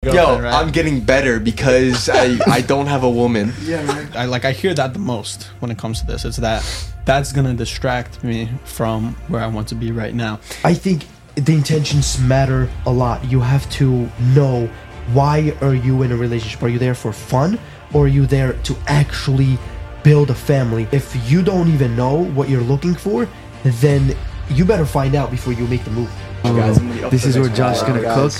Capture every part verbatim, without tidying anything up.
Yo, right? I'm getting better because I, I don't have a woman. Yeah, right. I like I hear that the most when it comes to this. It's that that's gonna distract me from where I want to be right now. I think the intentions matter a lot. You have to know, why are you in a relationship? Are you there for fun, or are you there to actually build a family? If you don't even know what you're looking for, then you better find out before you make the move. Oh, guys, this is where Josh's gonna cook.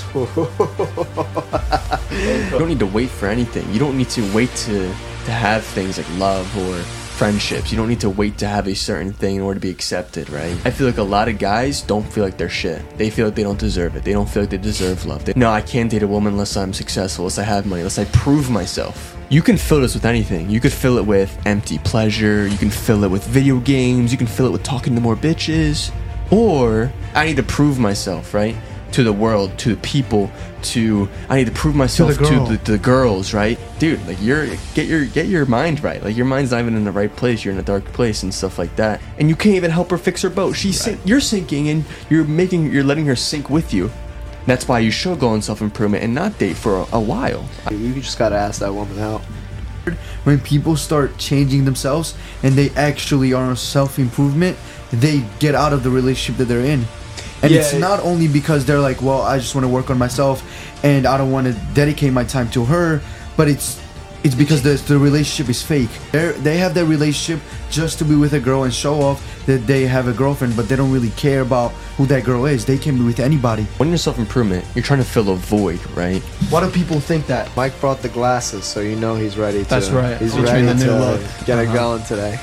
You don't need to wait for anything. You don't need to wait to, to have things like love or friendships. You don't need to wait to have a certain thing in order to be accepted, right? I feel like a lot of guys don't feel like they're shit. They feel like they don't deserve it. They don't feel like they deserve love. They, no, I can't date a woman unless I'm successful, unless I have money, unless I prove myself. You can fill this with anything. You could fill it with empty pleasure. You can fill it with video games. You can fill it with talking to more bitches. Or I need to prove myself, right? To the world, to the people, to I need to prove myself to, to, the, to the girls, right? Dude, like you're get your get your mind right. Like your mind's not even in the right place. You're in a dark place and stuff like that. And you can't even help her fix her boat. She's right. sink, you're sinking and you're making you're letting her sink with you. That's why you should go on self-improvement and not date for a, a while. You just gotta ask that woman out. When people start changing themselves and they actually are on self-improvement, they get out of the relationship that they're in. And yeah, it's not only because they're like, well, I just want to work on myself and I don't want to dedicate my time to her, but it's it's because the, the relationship is fake. They they have their relationship just to be with a girl and show off that they have a girlfriend, but they don't really care about who that girl is. They can be with anybody. When you're self-improvement, you're trying to fill a void, right? Why do people think that? Mike brought the glasses, so you know he's ready to. That's right. He's Featuring ready the new to look. get Uh-huh. it going today.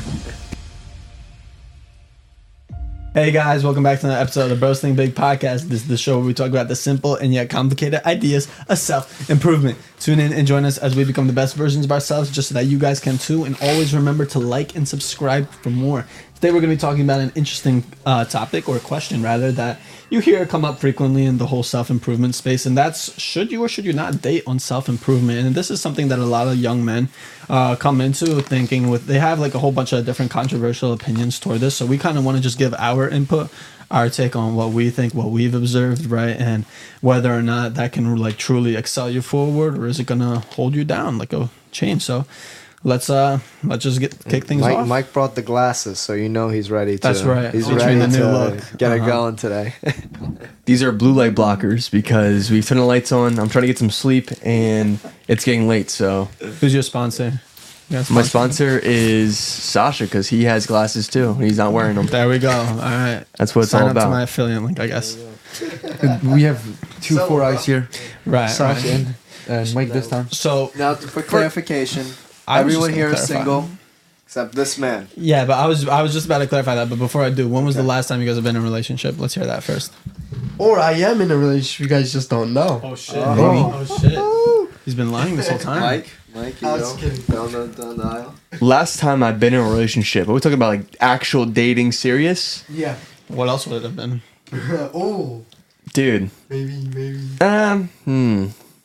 Hey guys, welcome back to another episode of the Bros Think Big podcast. This is the show where we talk about the simple and yet complicated ideas of self-improvement. Tune in and join us as we become the best versions of ourselves, just so that you guys can too. And always remember to like and subscribe for more. Today we're going to be talking about an interesting uh, topic, or question rather, that you hear come up frequently in the whole self-improvement space, and that's, should you or should you not date on self-improvement? And this is something that a lot of young men uh, come into thinking with, they have like a whole bunch of different controversial opinions toward this, so we kind of want to just give our input, our take on what we think, what we've observed, right, and whether or not that can like truly excel you forward, or is it going to hold you down like a chain. So Let's uh let's just get kick things Mike, off. Mike brought the glasses, so you know he's ready to. That's right. He's Featuring ready the new to look. get Uh-huh. it going today. These are blue light blockers because we've turned the lights on. I'm trying to get some sleep and it's getting late. So Who's your sponsor? You got a my sponsor is Sasha because he has glasses too. He's not wearing them. There we go. All right. That's what it's Sign all up about. to my affiliate link, I guess. We have two so, four eyes here. Right. Sasha right. and, and Mike this time. So Now, for clarification, I was everyone just here gonna is clarify. single except this man. Yeah, but I was I was just about to clarify that. But before I do, when was okay. the last time you guys have been in a relationship? Let's hear that first. Or I am in a relationship. You guys just don't know. Oh shit! Oh, oh shit! He's been lying this whole time. Mike, Mike, you I go was kidding. down the down the aisle. Last time I've been in a relationship, are we talking about like actual dating, serious? Yeah. What else would it have been? Oh. Dude. Maybe, maybe. Um. Hmm.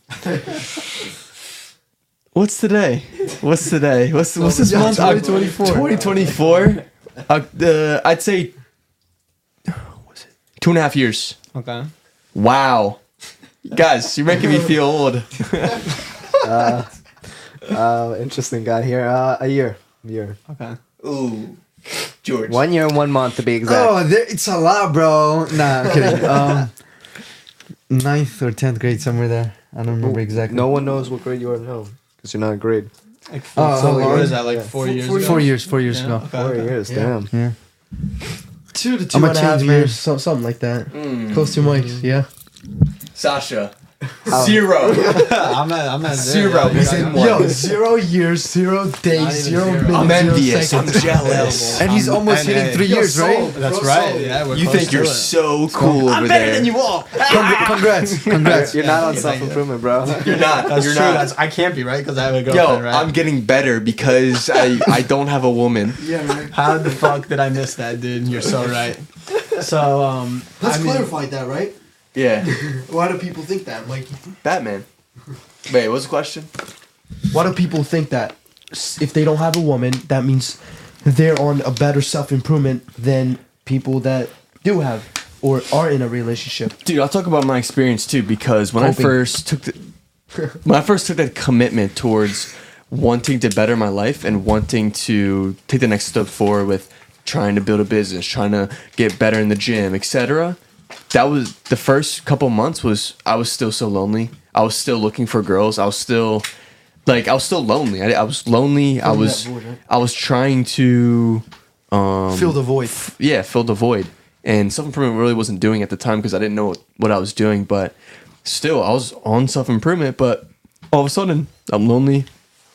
What's today? What's today? What's what's this Yeah, month? twenty twenty-four. twenty twenty-four. Uh, uh, I'd say. What was it? Two and a half years. Okay. Wow. Guys, you're making me feel old. uh, uh, interesting guy here. Uh, a year, a year. Okay. Ooh, George. One year and one month to be exact. Oh, there, it's a lot, bro. Nah, I'm kidding. Um, ninth or tenth grade, somewhere there. I don't remember exactly. No one knows what grade you are now because you're not in grade. Like four, Oh, so how what long? is that? Like Yeah. four, Four- years. four ago? Four years, four years Yeah, ago. okay, Four okay. years, Yeah. damn. Yeah. Two to two I'm a and a half change man. years. So, something like that. Mm. Close to Mike's, yeah. Sasha. How- Zero. I'm not. I'm not Zero. There. He's in one. Yo, zero years, zero Not days, even zero zero. minutes, I'm zero envious. I'm seconds. jealous. And he's Um, almost and hitting hey, three yo, years, soul. right? That's Bro, right. so- Yeah, we're You close think to you're it. so cool over there. you all. Congr- congrats, congrats. You're Yeah, not on yeah, self-improvement, bro. You're not. That's you're true. not. That's I can't be right because I have a Yo, girlfriend, right? I'm getting better because I I don't have a woman. Yeah, right. How the fuck did I miss that, dude? You're so right. So um, Let's I mean, clarify that, right? Yeah. Why do people think that, Mikey? Batman. Wait, what's the question? Why do people think that s- if they don't have a woman, that means they're on a better self-improvement than people that do have or are in a relationship? Dude, I'll talk about my experience too, because when Coping. I first took the when I first took that commitment towards wanting to better my life and wanting to take the next step forward with trying to build a business, trying to get better in the gym, et cetera. That was the first couple months was I was still so lonely. I was still looking for girls. I was still like I was still lonely. I, I was lonely. I was void, right? I was trying to um, Fill the void. yeah, fill the void. And self-improvement really wasn't doing at the time because I didn't know what I was doing. But still, I was on self-improvement. But all of a sudden, I'm lonely.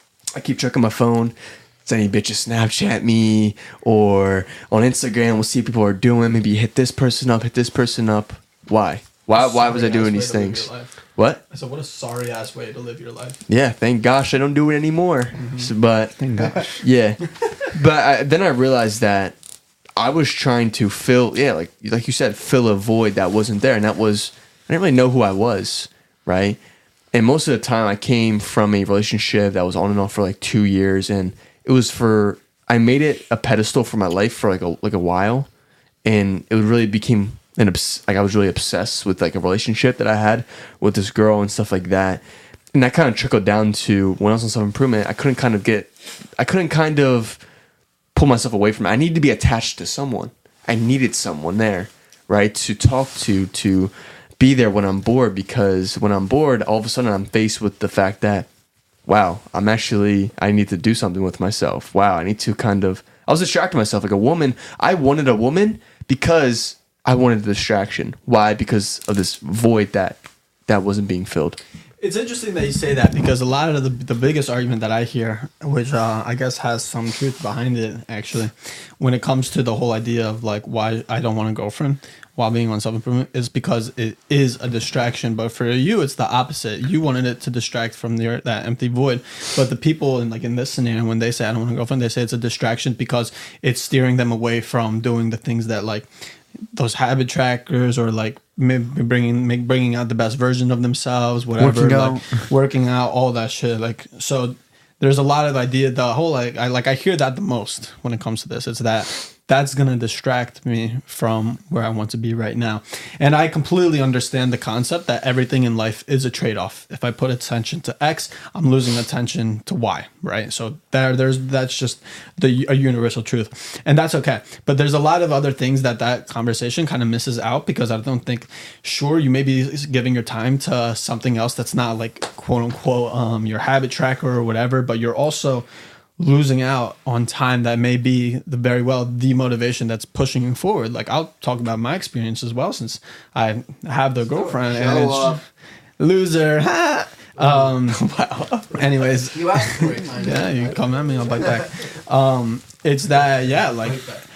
I keep checking my phone. Does any bitches Snapchat me? Or on Instagram, we'll see what people are doing. Maybe hit this person up, hit this person up. Why? Why, why was I doing these things? What? I said, what a sorry ass way to live your life. Yeah, thank gosh I don't do it anymore. Mm-hmm. So, but Thank gosh. yeah, but I, then I realized that I was trying to fill, yeah, like like you said, fill a void that wasn't there, and that was I didn't really know who I was, right? And most of the time, I came from a relationship that was on and off for like two years, and it was for I made it a pedestal for my life for like a like a while, and it really became an obs- like I was really obsessed with like a relationship that I had with this girl and stuff like that. And that kind of trickled down to when I was on self improvement. I couldn't kind of get, I couldn't kind of pull myself away from it. I needed to be attached to someone. I needed someone there, right, to talk to, to be there when I'm bored. Because when I'm bored, all of a sudden I'm faced with the fact that, wow, I'm actually, I need to do something with myself. Wow, I need to kind of, I was distracting myself like a woman. I wanted a woman because I wanted a distraction. Why? Because of this void that that wasn't being filled. It's interesting that you say that because a lot of the the biggest argument that I hear, which uh, I guess has some truth behind it, actually, when it comes to the whole idea of like why I don't want a girlfriend while being on self improvement, is because it is a distraction. But for you, it's the opposite. You wanted it to distract from the, that empty void. But the people in like in this scenario, when they say I don't want a girlfriend, they say it's a distraction because it's steering them away from doing the things that like those habit trackers or like maybe bringing make, bringing out the best version of themselves, whatever, Working like out. working out, all that shit. Like, so there's a lot of idea. The whole like I like I hear that the most when it comes to this. It's that that's gonna distract me from where I want to be right now. And I completely understand the concept that everything in life is a trade-off. If I put attention to X, I'm losing attention to Y, right? So there, there's that's just the a universal truth, and that's okay. But there's a lot of other things that that conversation kind of misses out because I don't think, sure, you may be giving your time to something else that's not like quote unquote um, your habit tracker or whatever, but you're also losing out on time that may be the very well the motivation that's pushing you forward. Like I'll talk about my experience as well since I have the girlfriend and it's loser. um, wow. Anyways, You asked for it. yeah, you come at me, I'll bite back. Um, it's that yeah, like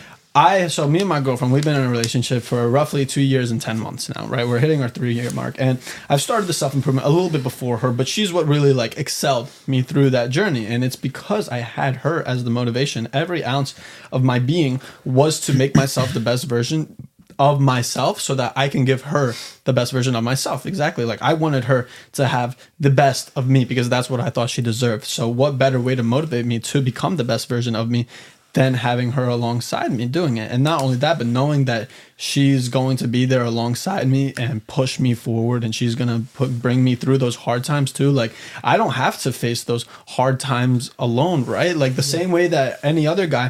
I so me and my girlfriend, we've been in a relationship for roughly two years and ten months now, right? We're hitting our three year mark, and I've started the self improvement a little bit before her, but she's what really like excelled me through that journey, and it's because I had her as the motivation. Every ounce of my being was to make myself the best version of myself so that I can give her the best version of myself. Exactly. Like I wanted her to have the best of me because that's what I thought she deserved. So what better way to motivate me to become the best version of me than having her alongside me doing it? And not only that, but knowing that she's going to be there alongside me and push me forward, and she's going to put bring me through those hard times too. Like I don't have to face those hard times alone, right? Like the same way that any other guy,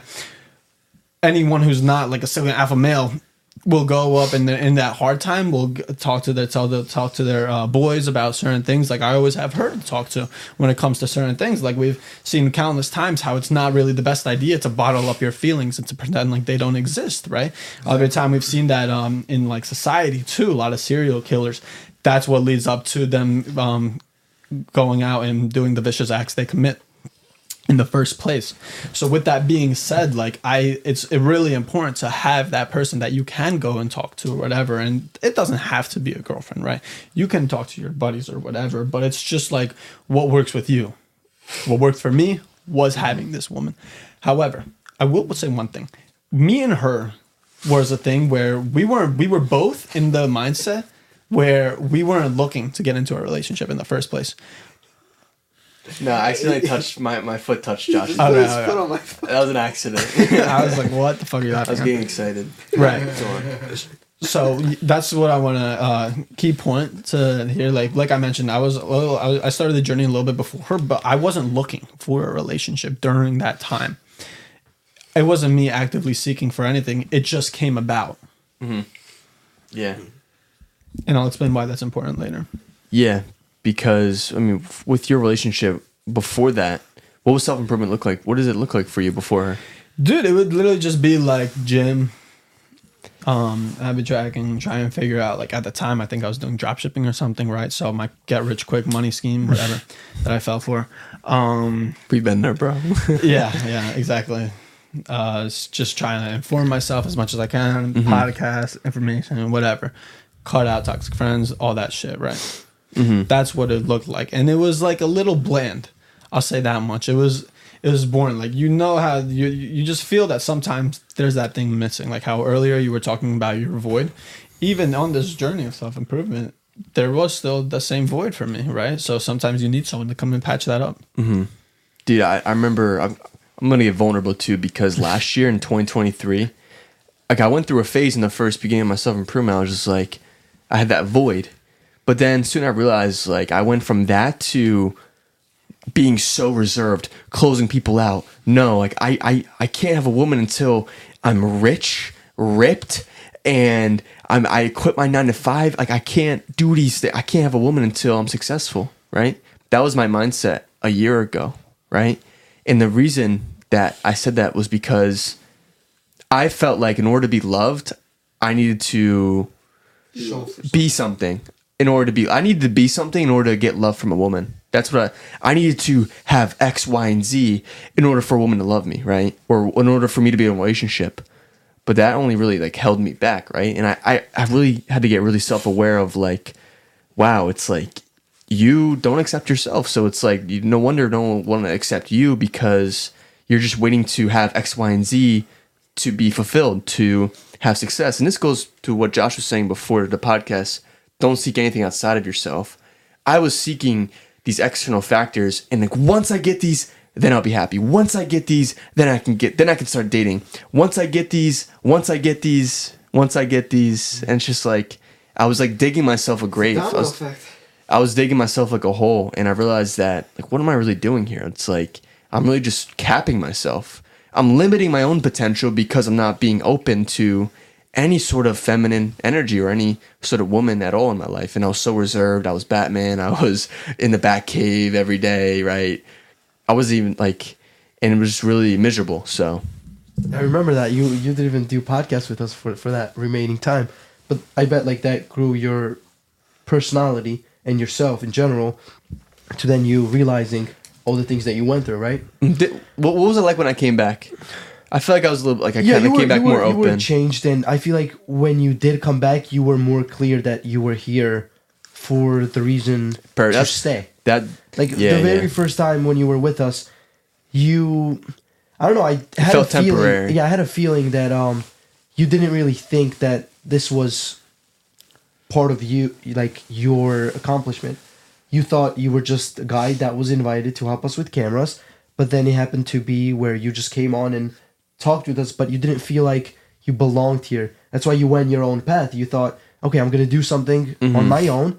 anyone who's not like a single alpha male will go up and in that hard time will talk to their tell the talk to their uh, boys about certain things. Like I always have her to talk to when it comes to certain things. Like we've seen countless times how it's not really the best idea to bottle up your feelings and to pretend like they don't exist, right? Exactly. Other time we've seen that um, in like society too. A lot of serial killers. That's what leads up to them um, going out and doing the vicious acts they commit in the first place. So with that being said, like I, it's really important to have that person that you can go and talk to or whatever. And it doesn't have to be a girlfriend, right? You can talk to your buddies or whatever, but it's just like what works with you. What worked for me was having this woman. However, I will say one thing. Me and her was a thing where we were, we were both in the mindset where we weren't looking to get into a relationship in the first place. No, I accidentally touched my, my foot touched Josh's Oh, foot. no, His no, foot no. on my foot. That was an accident. I was like, what the fuck are you I laughing was at? getting excited. Right. Go on. So that's what I want to uh, key point to here. Like, like I mentioned, I was a little, I was- I started the journey a little bit before her, but I wasn't looking for a relationship during that time. It wasn't me actively seeking for anything. It just came about, Yeah. and I'll explain why that's important later. Yeah, because I mean, f- with your relationship before that, what was self improvement look like? What does it look like for you before her? Dude, it would literally just be like gym, um, habit tracking, trying to figure out, like, at the time, I think I was doing drop shipping or something, right? So my get rich quick money scheme, whatever, that I fell for. Um, We've been there, bro. yeah, yeah, exactly. Uh, it's just trying to inform myself as much as I can, podcast, information, whatever. Cut out toxic friends, all that shit, right? That's what it looked like. And it was like a little bland. I'll say that much. It was it was boring. Like, you know how you you just feel that sometimes there's that thing missing. Like how earlier you were talking about your void. Even on this journey of self-improvement, there was still the same void for me, right? So sometimes you need someone to come and patch that up. Dude, I, I remember, I'm, I'm going to get vulnerable too, because last year in twenty twenty-three, like I went through a phase in the first beginning of my self improvement. I was just like, I had that void. But then soon I realized, like, I went from that to being so reserved, closing people out. No, like, I, I, I can't have a woman until I'm rich, ripped, and I'm, I quit my nine to five. Like, I can't do these things. I can't have a woman until I'm successful, right? That was my mindset a year ago, right? And the reason that I said that was because I felt like in order to be loved, I needed to be something. In order to be, I needed to be something in order to get love from a woman. That's what I, I needed to have X, Y, and Z in order for a woman to love me, right? Or in order for me to be in a relationship. But that only really like held me back, right? And I, I, I really had to get really self-aware of like, wow, it's like you don't accept yourself. So it's like, you, no wonder no one want to accept you because you're just waiting to have X, Y, and Z to be fulfilled, to have success. And this goes to what Josh was saying before the podcast. Don't seek anything outside of yourself. I was seeking these external factors, and like once I get these, then I'll be happy. Once I get these, then I can get, then I can start dating. Once I get these, once I get these, once I get these, and it's just like I was like digging myself a grave. I was, I was digging myself like a hole, and I realized that like, what am I really doing here? It's like I'm really just capping myself. I'm limiting my own potential because I'm not being open to any sort of feminine energy or any sort of woman at all in my life. And I was so reserved. I was Batman. I was in the Bat Cave every day, right? I was even like, and it was just really miserable. So I remember that you you didn't even do podcasts with us for for that remaining time, but I bet like that grew your personality and yourself in general to then you realizing all the things that you went through, right? Did, what, what was it like when I came back? I feel like I was a little like I Yeah, kind you of were, came back you were, more you were open. changed, and I feel like when you did come back, you were more clear that you were here for the reason Per- to that's- stay. That Like yeah, the very yeah. first time when you were with us, you, I don't know, I had felt a feeling. temporary. Yeah, I had a feeling that um, you didn't really think that this was part of you, like your accomplishment. You thought you were just a guy that was invited to help us with cameras, but then it happened to be where you just came on and talked with us, but you didn't feel like you belonged here. That's why you went your own path. You thought, okay, I'm gonna do something on my own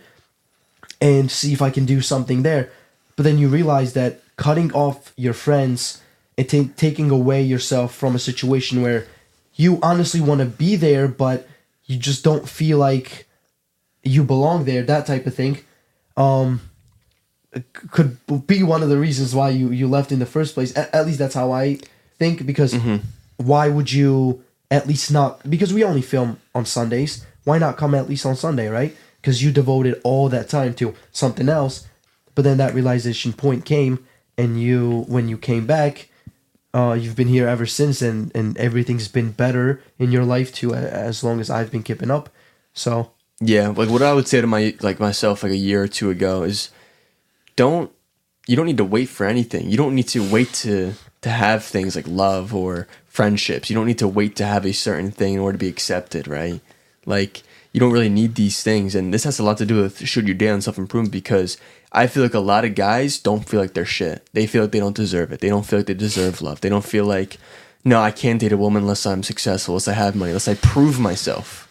and see if I can do something there. But then you realize that cutting off your friends and ta- taking away yourself from a situation where you honestly want to be there, but you just don't feel like you belong there, that type of thing, um, c- could be one of the reasons why you, you left in the first place. At, at least that's how I think, because why would you at least not, because we only film on Sundays, why not come at least on Sunday, right? Because you devoted all that time to something else, but then that realization point came, and you, when you came back, uh, you've been here ever since, and, and everything's been better in your life too, a- as long as I've been keeping up. So Yeah, like what I would say to my like myself like a year or two ago is don't you don't need to wait for anything. You don't need to wait to to have things like love or friendships. You don't need to wait to have a certain thing in order to be accepted, right? Like you don't really need these things, and this has a lot to do with should you date on self-improvement, because I feel like a lot of guys don't feel like they're shit. They feel like they don't deserve it. They don't feel like they deserve love. They don't feel like, no, I can't date a woman unless I'm successful, unless I have money, unless I prove myself.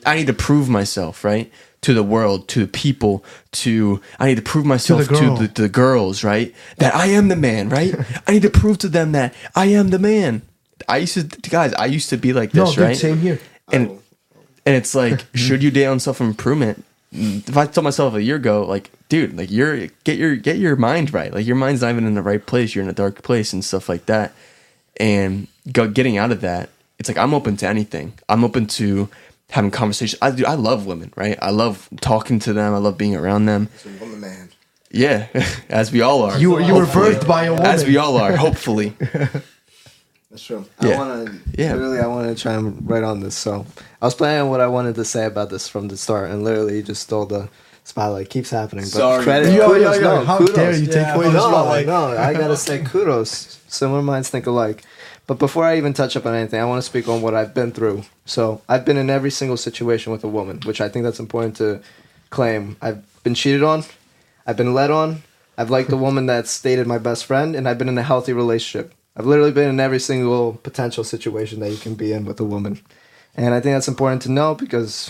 I need to prove myself, right? To the world, to the people, to I need to prove myself the to girl. the, to the girls, right? That I am the man, right? I need to prove to them that I am the man. I used to, guys, I used to be like No, this, dude, right? same here. And and it's like, should you date on self improvement? If I told myself a year ago, like, dude, like you're get your get your mind right. Like your mind's not even in the right place. You're in a dark place and stuff like that. And go, getting out of that, it's like I'm open to anything. I'm open to having conversations. I do. I love women, right? I love talking to them. I love being around them. So I'm the man. Yeah, as we all are. You you were Hopefully. birthed by a woman. As we all are, hopefully. That's true. Yeah. I want to, Yeah. literally, I want to try and write on this. So I was planning on what I wanted to say about this from the start, and literally, you just stole the spotlight. Keeps happening. But Sorry. credit, Yo, yo, kudos, yo, no, how kudos. dare you take Yeah, away the but No, spotlight? no, I gotta say kudos. Similar minds think alike. But before I even touch up on anything, I want to speak on what I've been through. So I've been in every single situation with a woman, which I think that's important to claim. I've been cheated on. I've been led on. I've liked a woman that's dated my best friend, and I've been in a healthy relationship. I've literally been in every single potential situation that you can be in with a woman. And I think that's important to know because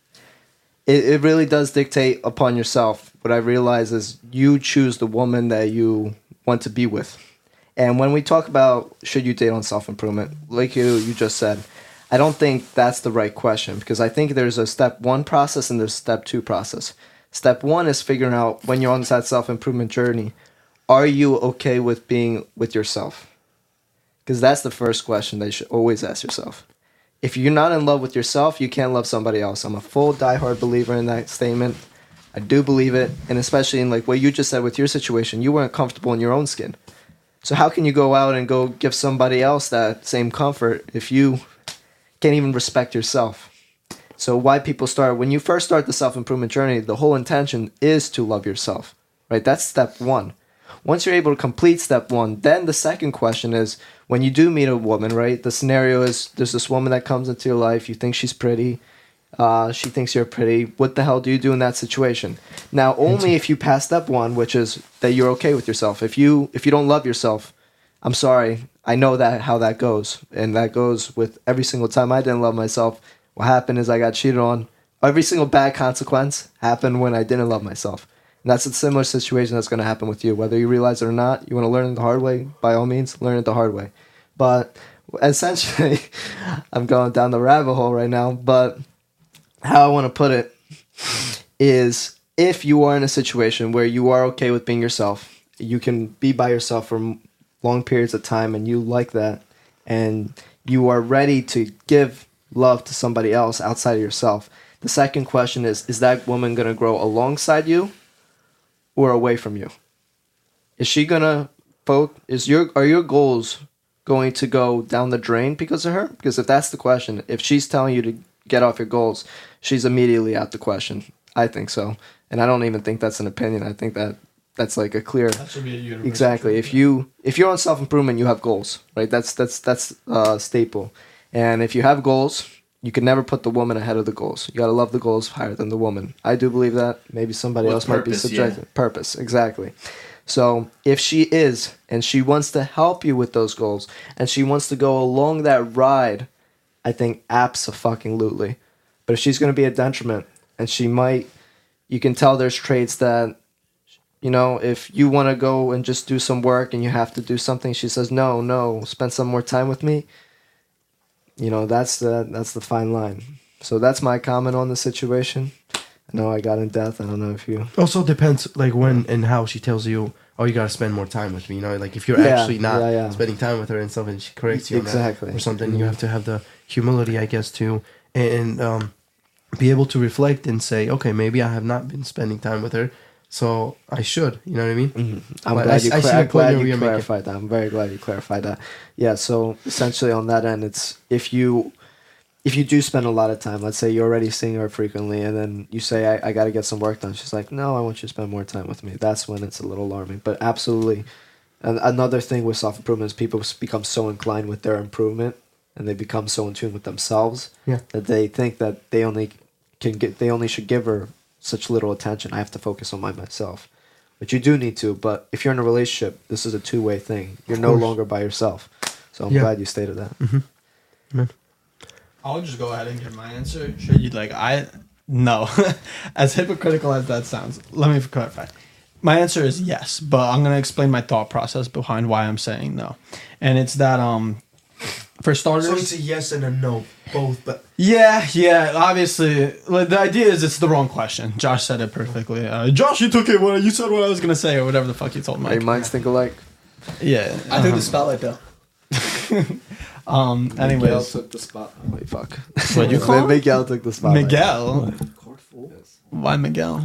it, it really does dictate upon yourself. What I realize is you choose the woman that you want to be with. And when we talk about should you date on self-improvement, like you, you just said, I don't think that's the right question because I think there's a step one process and there's step two process. Step one is figuring out when you're on that self-improvement journey, are you okay with being with yourself? Because that's the first question that you should always ask yourself. If you're not in love with yourself, you can't love somebody else. I'm a full diehard believer in that statement. I do believe it. And especially in like what you just said with your situation, you weren't comfortable in your own skin. So how can you go out and go give somebody else that same comfort if you can't even respect yourself? So why people start, when you first start the self-improvement journey, the whole intention is to love yourself, right? That's step one. Once you're able to complete step one, then the second question is, when you do meet a woman, right? The scenario is there's this woman that comes into your life, you think she's pretty, uh, she thinks you're pretty. What the hell do you do in that situation? Now, only if you pass step one, which is that you're okay with yourself. If you if you don't love yourself, I'm sorry, I know that how that goes, and that goes with every single time I didn't love myself. What happened is I got cheated on. Every single bad consequence happened when I didn't love myself. And that's a similar situation that's going to happen with you. Whether you realize it or not, you want to learn it the hard way, by all means, learn it the hard way. But essentially, I'm going down the rabbit hole right now, but how I want to put it is if you are in a situation where you are okay with being yourself, you can be by yourself for long periods of time and you like that, and you are ready to give love to somebody else outside of yourself. The second question is, is that woman going to grow alongside you or away from you? Is she going to vote? Is your, are your goals going to go down the drain because of her? Because if that's the question, if she's telling you to get off your goals, she's immediately out the question. I think so. And I don't even think that's an opinion. I think that that's like a clear... That should be a universal Exactly. truth. If you if you're on self-improvement, you have goals, right? That's that's that's uh staple. And if you have goals, you can never put the woman ahead of the goals. You got to love the goals higher than the woman. I do believe that. Maybe somebody With else might be purpose, subjective. yeah. Purpose, exactly. So if she is, and she wants to help you with those goals, and she wants to go along that ride, I think abso-fucking-lutely. But if she's going to be a detriment, and she might, you can tell there's traits that, you know, if you want to go and just do some work and you have to do something, she says, no, no, spend some more time with me. You know, that's the that's the fine line. So that's my comment on the situation. I know I got in depth. I don't know if you... Also depends like when and how she tells you, oh, you gotta spend more time with me. You know, like if you're Yeah, actually not yeah, yeah. spending time with her and stuff, and she corrects you on that Exactly. or something, you Mhm. have to have the humility, I guess, to and um, be able to reflect and say, okay, maybe I have not been spending time with her, so I should. You know what I mean? Mm-hmm. I'm But glad I- you, I cla- see the I'm glad point you you're making. clarified that. I'm very glad you clarified that. Yeah, so essentially on that end, it's if you if you do spend a lot of time, let's say you're already seeing her frequently, and then you say, I, I got to get some work done. She's like, no, I want you to spend more time with me. That's when it's a little alarming. But absolutely. And another thing with self-improvement is people become so inclined with their improvement, and they become so in tune with themselves Yeah. that they think that they only can get, they only should give her such little attention. I have to focus on my myself. But you do need to. But if you're in a relationship, this is a two-way thing. You're no course. longer by yourself. So I'm Yeah. glad you stated that. I'll just go ahead and give my answer. Should you like I no. As hypocritical as that sounds, let me clarify. My answer is yes, but I'm gonna explain my thought process behind why I'm saying no. And it's that um for starters, So it's a yes and a no, both. But yeah, yeah. Obviously, like, the idea is it's the wrong question. Josh said it perfectly. Uh, Josh, you took it. What you said what I was gonna say, or whatever the fuck you told Hey, Mike. minds think alike. Yeah. I took the spotlight though. Um. Miguel Anyways, took the spot. Wait, fuck. what you call him? Miguel took the spotlight. Miguel. Yes. Why Miguel?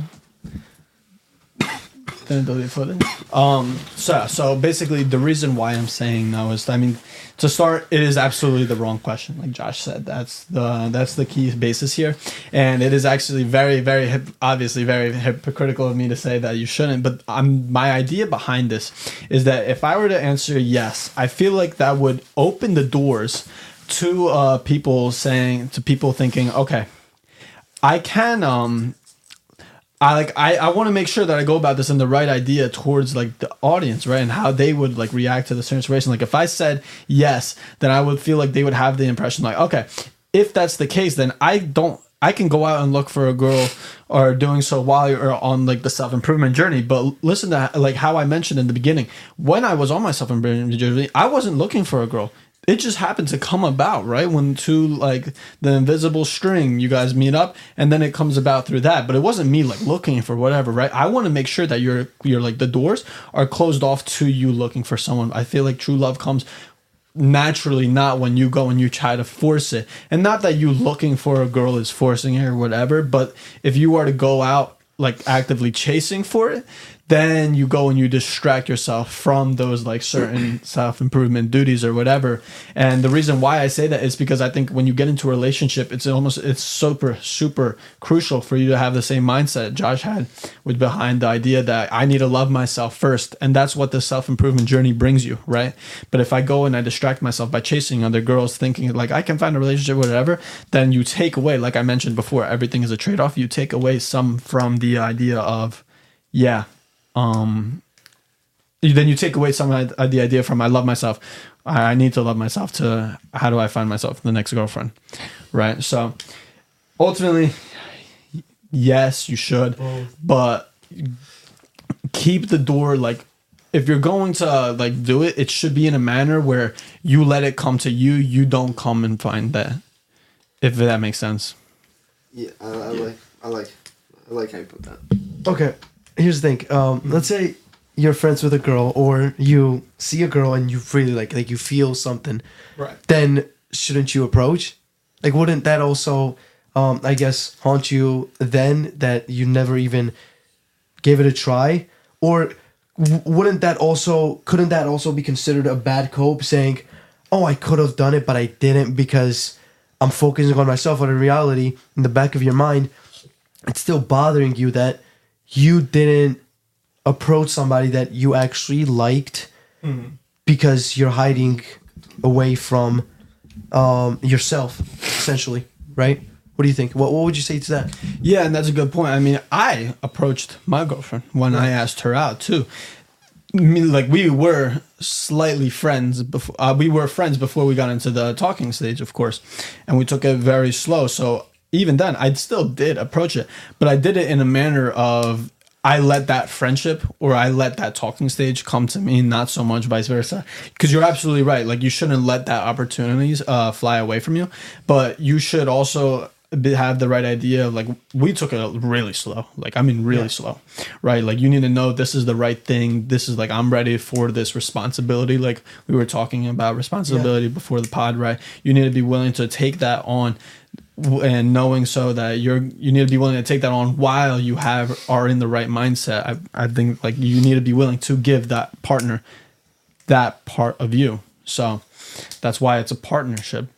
Didn't delete footage. Um. So so basically, the reason why I'm saying no is, I mean, to start, it is absolutely the wrong question. Like Josh said, that's the that's the key basis here, and it is actually very very hip, obviously very hypocritical of me to say that you shouldn't. But I'm my idea behind this is that if I were to answer yes, I feel like that would open the doors to uh, people saying to people thinking, okay, I can um. I like I, I want to make sure that I go about this in the right idea towards like the audience, right? And how they would like react to the certain situation. Like if I said yes, then I would feel like they would have the impression like, okay, if that's the case, then I don't I can go out and look for a girl or doing so while you're on like the self-improvement journey. But listen to like how I mentioned in the beginning, when I was on my self-improvement journey, I wasn't looking for a girl. It just happened to come about, right? When two, like, the invisible string, you guys meet up, and then it comes about through that. But it wasn't me, like, looking for whatever, right? I want to make sure that you're, you're, like, the doors are closed off to you looking for someone. I feel like true love comes naturally, not when you go and you try to force it. And not that you looking for a girl is forcing it or whatever, but if you are to go out, like, actively chasing for it, then you go and you distract yourself from those like certain self-improvement duties or whatever. And the reason why I say that is because I think when you get into a relationship, it's almost it's super super crucial for you to have the same mindset Josh had with behind the idea that I need to love myself first, and that's what the self-improvement journey brings you, right? But if I go and I distract myself by chasing other girls thinking like I can find a relationship whatever, then you take away, like I mentioned before, everything is a trade-off. You take away some from the idea of yeah Um, then you take away some of the idea from I love myself. I need to love myself to how do I find myself the next girlfriend, right? So ultimately, yes, you should, but keep the door like if you're going to uh, like do it, it should be in a manner where you let it come to you. You don't come and find that. If that makes sense. Yeah, I, I like, I like, I like how you put that. okay, here's the thing. Um, let's say you're friends with a girl, or you see a girl and you really like, like you feel something. Right. Then shouldn't you approach? Like, wouldn't that also, um, I guess, haunt you then that you never even gave it a try? Or w- wouldn't that also, couldn't that also be considered a bad cope, saying, oh, I could have done it, but I didn't because I'm focusing on myself. But in reality, in the back of your mind, it's still bothering you that you didn't approach somebody that you actually liked mm-hmm. because you're hiding away from um, yourself, essentially, right? What do you think? What What would you say to that? Yeah, and that's a good point. I mean, I approached my girlfriend when I asked her out too. I mean, like we were slightly friends before. Uh, we were friends before we got into the talking stage, of course, and we took it very slow. So even then, I still did approach it, but I did it in a manner of I let that friendship or I let that talking stage come to me, not so much vice versa. Because you're absolutely right. Like you shouldn't let that opportunities uh, fly away from you, but you should also be, have the right idea of like we took it really slow. Like I mean, really yeah. slow, right? Like you need to know this is the right thing. This is like I'm ready for this responsibility. Like we were talking about responsibility yeah. before the pod, right? You need to be willing to take that on. And knowing so that you're you need to be willing to take that on while you have are in the right mindset. I, I think like you need to be willing to give that partner that part of you. So that's why it's a partnership.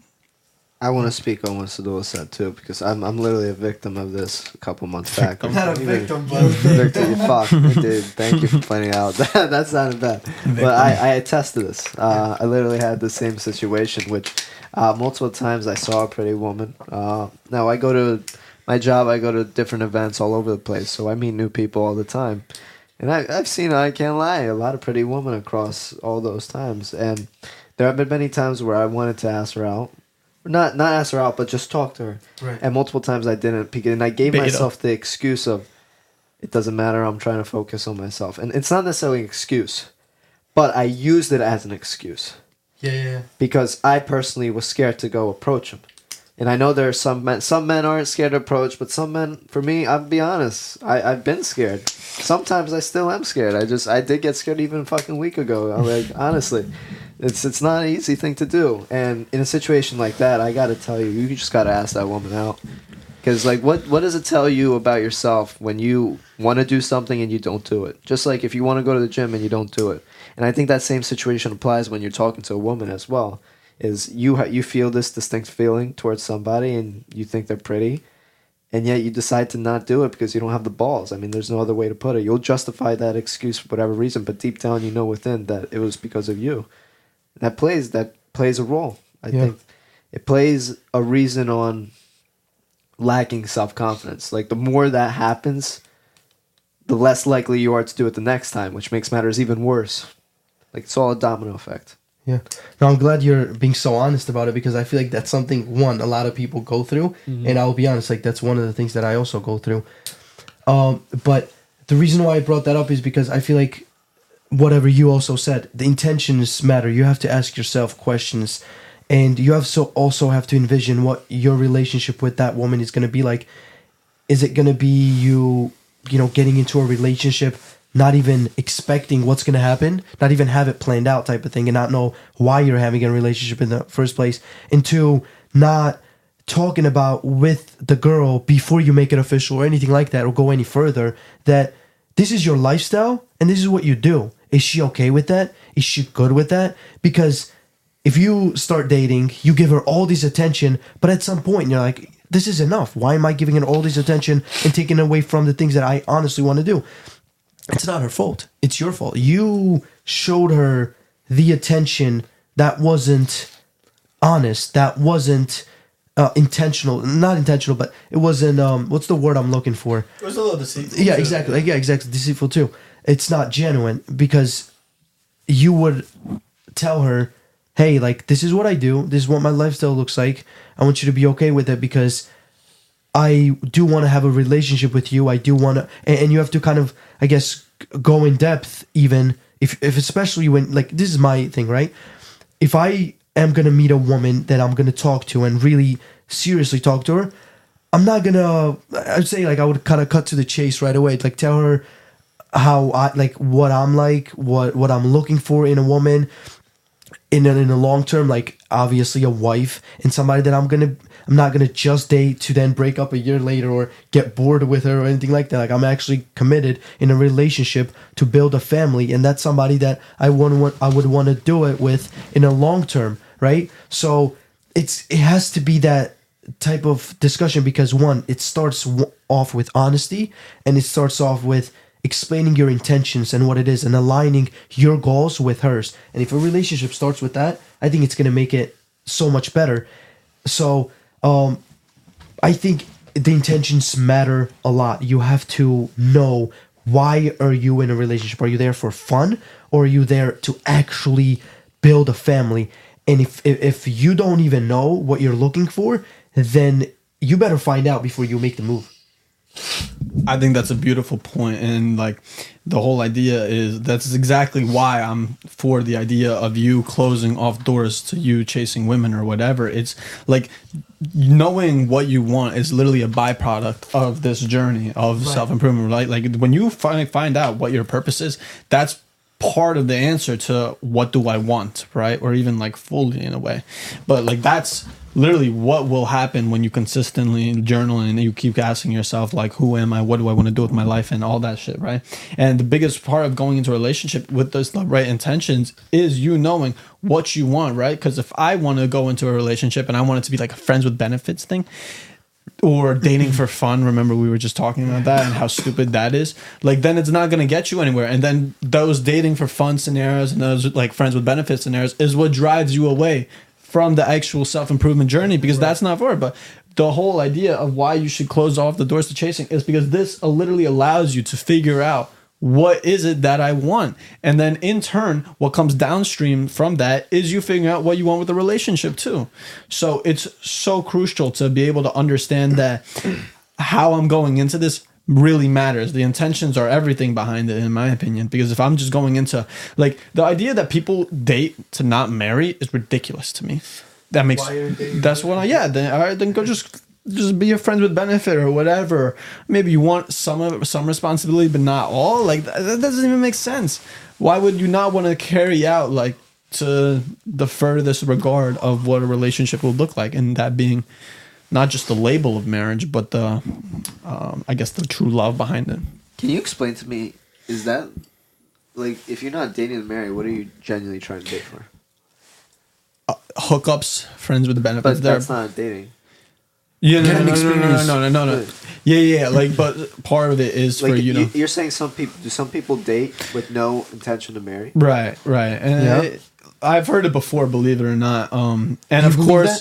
I want to speak on what Sadula said too, because I'm I'm literally a victim of this a couple months back. I'm not a victim, but victim. Fuck, dude. Thank you for pointing out. That that sounded bad, but I I attest to this. Uh, I literally had the same situation, which. Uh, multiple times I saw a pretty woman. Uh, now I go to my job. I go to different events all over the place, so I meet new people all the time. And I, I've seen, I can't lie, a lot of pretty women across all those times. And there have been many times where I wanted to ask her out, not not ask her out, but just talk to her. Right. And multiple times I didn't, because and I gave Beta. myself the excuse of, it doesn't matter. I'm trying to focus on myself, and it's not necessarily an excuse, but I used it as an excuse. Yeah, yeah, yeah. Because I personally was scared to go approach him. And I know there are some men, some men aren't scared to approach, but some men, for me, I'll be honest, I, I've been scared. Sometimes I still am scared. I just, I did get scared even a fucking week ago. I'm like, honestly, it's it's not an easy thing to do. And in a situation like that, I gotta tell you, you just gotta ask that woman out. Because, like, what, what does it tell you about yourself when you want to do something and you don't do it? Just like if you want to go to the gym and you don't do it. And I think that same situation applies when you're talking to a woman as well. Is you ha- you feel this distinct feeling towards somebody and you think they're pretty, and yet you decide to not do it because you don't have the balls. I mean, there's no other way to put it. You'll justify that excuse for whatever reason, but deep down you know within that it was because of you. That plays that plays a role. I Yeah. think it plays a reason on lacking self-confidence. Like, the more that happens, the less likely you are to do it the next time, which makes matters even worse. Like, it's all a domino effect. Yeah. No, I'm glad you're being so honest about it, because I feel like that's something, one, a lot of people go through. Mm-hmm. And I'll be honest, like, that's one of the things that I also go through. Um, but the reason why I brought that up is because I feel like whatever you also said, the intentions matter. You have to ask yourself questions, and you have so also have to envision what your relationship with that woman is going to be like. Is it going to be you, you know, getting into a relationship, not even expecting what's going to happen, not even have it planned out type of thing, and not know why you're having a relationship in the first place, and two, not talking about with the girl before you make it official or anything like that, or go any further, that this is your lifestyle and this is what you do. Is she okay with that? Is she good with that? Because if you start dating, you give her all this attention, but at some point you're like, this is enough. Why am I giving her all this attention and taking away from the things that I honestly want to do? It's not her fault. It's your fault. You showed her the attention that wasn't honest, that wasn't uh, intentional. Not intentional, but it wasn't, um, what's the word I'm looking for? It was a little deceitful. Yeah, too. exactly. Like, yeah, exactly. Deceitful too. It's not genuine, because you would tell her, hey, like, this is what I do. This is what my lifestyle looks like. I want you to be okay with it, because I do want to have a relationship with you. I do want to, and, and you have to kind of, I guess, go in depth, even if, if especially when, like, this is my thing, right? If I am going to meet a woman that I'm going to talk to and really seriously talk to her, I'm not going to, I'd say, like, I would kind of cut to the chase right away. Like, tell her how I, like, what I'm like, what, what I'm looking for in a woman in a, in the long term, like, obviously a wife and somebody that I'm going to, I'm not going to just date to then break up a year later or get bored with her or anything like that. Like, I'm actually committed in a relationship to build a family, and that's somebody that I want, I would want to do it with in a long term, right? So it's, it has to be that type of discussion, because one, it starts w- off with honesty, and it starts off with explaining your intentions and what it is, and aligning your goals with hers. And if a relationship starts with that, I think it's going to make it so much better. So um, I think the intentions matter a lot. You have to know, why are you in a relationship? Are you there for fun, or are you there to actually build a family? And if if, if you don't even know what you're looking for, then you better find out before you make the move. I think that's a beautiful point, and like the whole idea is that's exactly why I'm for the idea of you closing off doors to you chasing women or whatever. It's like knowing what you want is literally a byproduct of this journey of Right. self-improvement, right? Like when you finally find out what your purpose is, that's part of the answer to what do I want, right? Or even like fully in a way. But like that's literally what will happen when you consistently journal and you keep asking yourself, like, who am I? What do I want to do with my life? And all that shit, right? And the biggest part of going into a relationship with those right intentions is you knowing what you want, right? Because if I want to go into a relationship and I want it to be like a friends with benefits thing, or dating for fun, remember we were just talking about that and how stupid that is, like then it's not going to get you anywhere. And then those dating for fun scenarios and those like friends with benefits scenarios is what drives you away from the actual self-improvement journey, because that's not for it. But the whole idea of why you should close off the doors to chasing is because this literally allows you to figure out what is it that I want? And then in turn, what comes downstream from that is you figuring out what you want with the relationship too. So it's so crucial to be able to understand that how I'm going into this really matters. The intentions are everything behind it, in my opinion. Because if I'm just going into, like, the idea that people date to not marry is ridiculous to me. That makes, that's what I, yeah, then, all right, then go just just be your friends with benefit or whatever. Maybe you want some of some responsibility, but not all. Like that, that doesn't even make sense. Why would you not want to carry out like to the furthest regard of what a relationship will look like, and that being not just the label of marriage, but the um, I guess the true love behind it. Can you explain to me? Is that like if you're not dating to marry, what are you genuinely trying to date for? Uh, hookups, friends with the benefits. But that's not dating. Yeah, no, Get no, an no, no, no, experience. no, no, no, no. Yeah, yeah, yeah. Like, but part of it is Like for you know. you- you're saying some people do some people date with no intention to marry? Right, right. And Yeah. it, I've heard it before, believe it or not. Um, and You of believe course, that?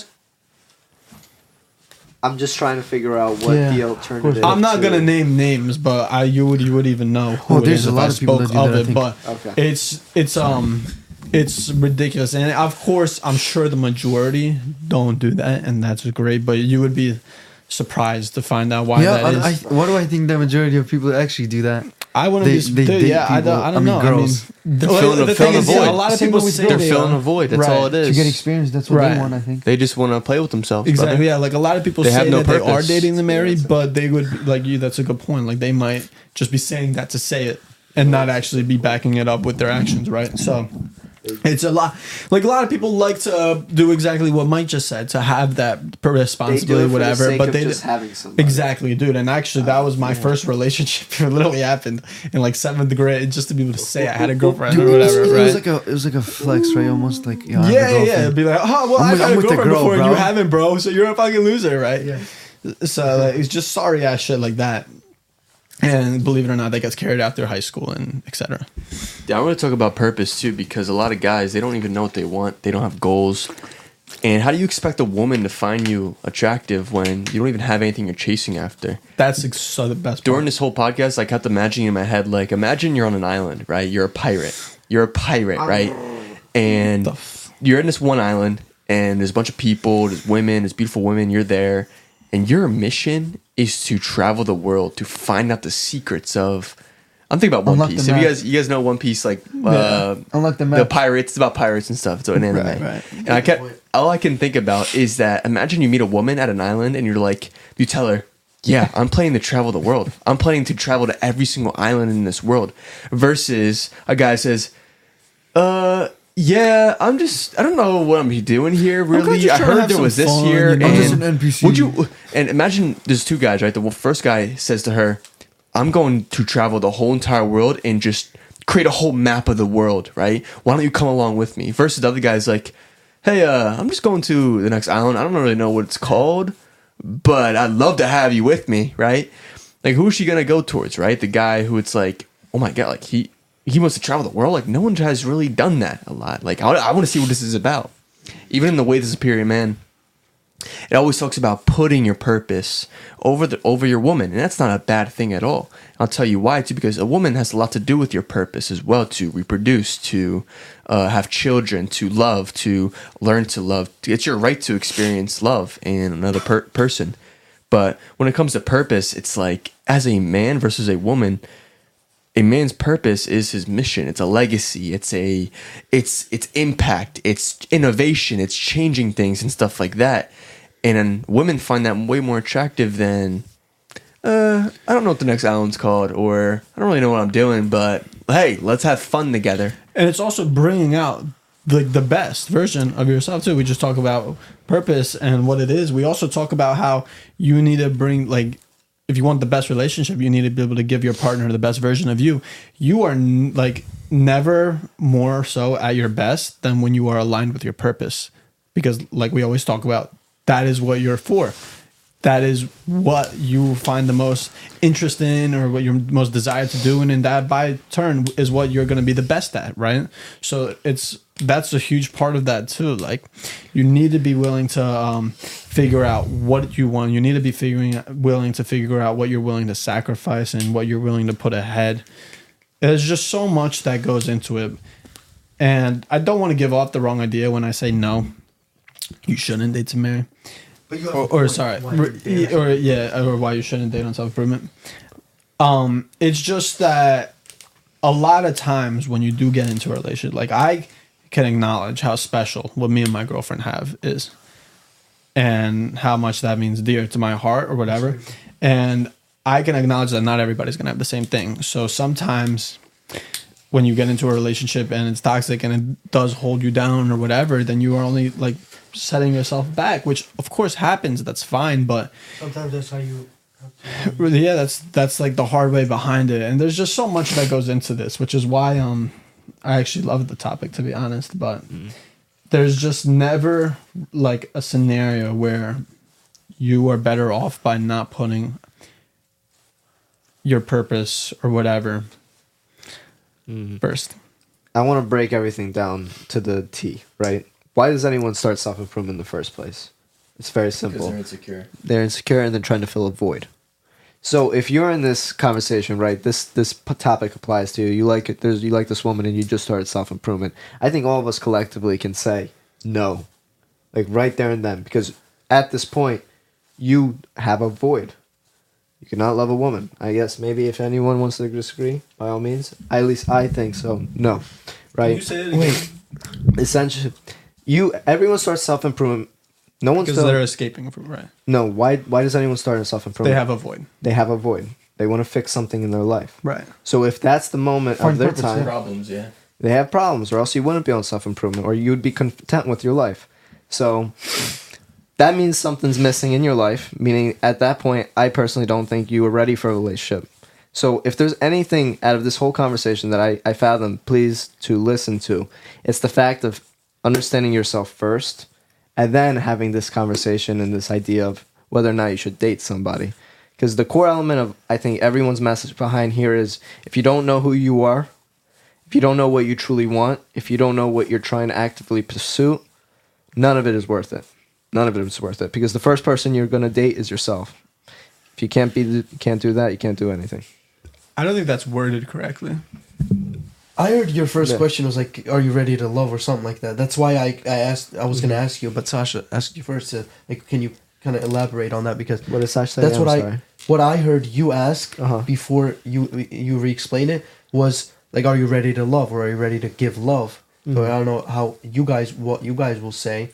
I'm just trying to figure out what Yeah, the of alternative. I'm not to- gonna name names, but I you would you would even know who Oh, it there's is a if lot I of people spoke that do of that, I it. think. But Okay. it's it's um it's ridiculous, and of course, I'm sure the majority don't do that, and that's great. But you would be surprised to find out why yeah, that I, is. I, why do I think the majority of people actually do that? I wouldn't They- be. they dude, date yeah, I don't. people- I I don't mean, know. girls. I mean, the, filling a- the filling thing a is, yeah, void. a lot of Same people with say They're they filling are. a void. That's Right. all it is. To get experience, that's what Right. they want, I think. They just want to play with themselves. Exactly. brother. Yeah. Like a lot of people They say have no that they are purpose. dating to marry, Yeah, but they would like you. That's a good point. Like they might just be saying that to say it and not actually be backing it up with their actions. Right. So it's a lot. Like a lot of people like to uh, do exactly what Mike just said, to have that They do responsibility, it for whatever. the sake but of they just having somebody. exactly, dude. And actually, that was my first relationship. It literally happened in like seventh grade, just to be able to say I had a girlfriend Dude, or it was, whatever. it Right. was like a it was like a flex, right? Almost like yeah, I have a Yeah, yeah, yeah. girlfriend. It'd be like, oh, well, I'm I've with- had I'm a with the girlfriend girl, before, and bro. you haven't, bro. So you're a fucking loser, right? Yeah. So like, it's just sorry ass shit like that. And believe it or not, that gets carried out through high school and et cetera. Yeah, I want to talk about purpose too, because a lot of guys, they don't even know what they want. They don't have goals. And how do you expect a woman to find you attractive when you don't even have anything you're chasing after? That's ex- so the best. During part. this whole podcast, I kept imagining in my head, like, imagine you're on an island, right? You're a pirate. You're a pirate, right? And The f- you're in this one island, and there's a bunch of people, there's women, there's beautiful women, you're there. And your mission is to travel the world, to find out the secrets of... I'm thinking about One Unlock Piece. the If you map. guys, you guys know One Piece, like uh, Unlock the the map. pirates. It's about pirates and stuff. It's an anime. Right, right. And I kept all I can think about is that imagine you meet a woman at an island and you're like, you tell her, yeah, I'm planning to travel the world. I'm planning to travel to every single island in this world. Versus a guy says, uh. Yeah, I'm just, I don't know what I'm doing here, really. just I trying to heard have there some was this fun, here. you know? And I'm just an N P C. Would you, and imagine there's two guys, right? The first guy says to her, I'm going to travel the whole entire world and just create a whole map of the world, right? Why don't you come along with me? Versus the other guy's like, hey, uh, I'm just going to the next island. I don't really know what it's called, but I'd love to have you with me, right? Like, who is she going to go towards, right? The guy who it's like, oh my God, like he, he wants to travel the world. Like, no one has really done that a lot. Like, I, I want to see what this is about. Even in The Way the Superior Man, it always talks about putting your purpose over the over your woman, and that's not a bad thing at all. I'll tell you why too, because a woman has a lot to do with your purpose as well, to reproduce, to uh, have children, to love, to learn to love. It's your right to experience love in another per- person. But when it comes to purpose, it's like as a man versus a woman. A man's purpose is his mission. It's a legacy. It's a, it's it's impact. It's innovation. It's changing things and stuff like that. And then women find that way more attractive than, uh, I don't know what the next island's called, or I don't really know what I'm doing, but hey, let's have fun together. And it's also bringing out the the best version of yourself too. We just talk about purpose and what it is. We also talk about how you need to bring, like, if you want the best relationship, you need to be able to give your partner the best version of you. You are n- like never more so at your best than when you are aligned with your purpose, because like we always talk about, that is what you're for. That is what you find the most interest in, or what you're most desired to do, and in that by turn is what you're going to be the best at, right? So it's that's a huge part of that too. Like, you need to be willing to um, figure out what you want. You need to be figuring willing to figure out what you're willing to sacrifice and what you're willing to put ahead there's just so much that goes into it. And I don't want to give off the wrong idea when I say no, you shouldn't date to marry. But you have Or, a or point sorry, why you're or, there. or yeah, or why you shouldn't date on self improvement. Um, it's just that a lot of times when you do get into a relationship, like I can acknowledge how special what me and my girlfriend have is, and how much that means dear to my heart or whatever, and I can acknowledge that not everybody's gonna have the same thing. So sometimes when you get into a relationship and it's toxic and it does hold you down or whatever, then you are only like setting yourself back, which of course happens. That's fine, but Sometimes that's how you. have to- really, yeah, that's that's like the hard way behind it. And there's just so much that goes into this, which is why um I actually love the topic, to be honest. But there's just never like a scenario where you are better off by not putting your purpose or whatever first. I want to break everything down to the T, right? Why does anyone start self-improvement in the first place? It's very Because simple. they're insecure. They're insecure and they're trying to fill a void. So if you're in this conversation, right, this this p- topic applies to you. You like it. There's you like this woman and you just started self-improvement. I think all of us collectively can say no, like right there and then, because at this point you have a void. You cannot love a woman. I guess maybe if anyone wants to disagree, by all means. At least I think so. No, right? Wait, Essentially, you everyone starts self-improvement. No one's Because still, they're escaping from right. no. Why? Why does anyone start in self-improvement? They have a void. they have a void. They want to fix something in their life. Right. So if that's the moment Find of their purpose, time, Problems, yeah. they have problems, or else you wouldn't be on self-improvement, or you'd be content with your life. So that means something's missing in your life. Meaning, at that point, I personally don't think you were ready for a relationship. So if there's anything out of this whole conversation that I, I fathom, please to listen to, it's the fact of understanding yourself first, and then having this conversation and this idea of whether or not you should date somebody. Because the core element of, I think, everyone's message behind here is, if you don't know who you are, if you don't know what you truly want, if you don't know what you're trying to actively pursue, none of it is worth it. None of it is worth it. Because the first person you're going to date is yourself. If you can't be, can't do that, you can't do anything. I don't think that's worded correctly. I heard your first Yeah. question was like, "Are you ready to love?" or something like that. That's why I, I asked. I was gonna ask you, but Sasha asked you first. To, like, can you kind of elaborate on that, because What did Sash say? that's I'm what sorry. I what I heard you ask Uh-huh. before you you re-explain it was like, "Are you ready to love, or are you ready to give love?" So I don't know how you guys what you guys will say.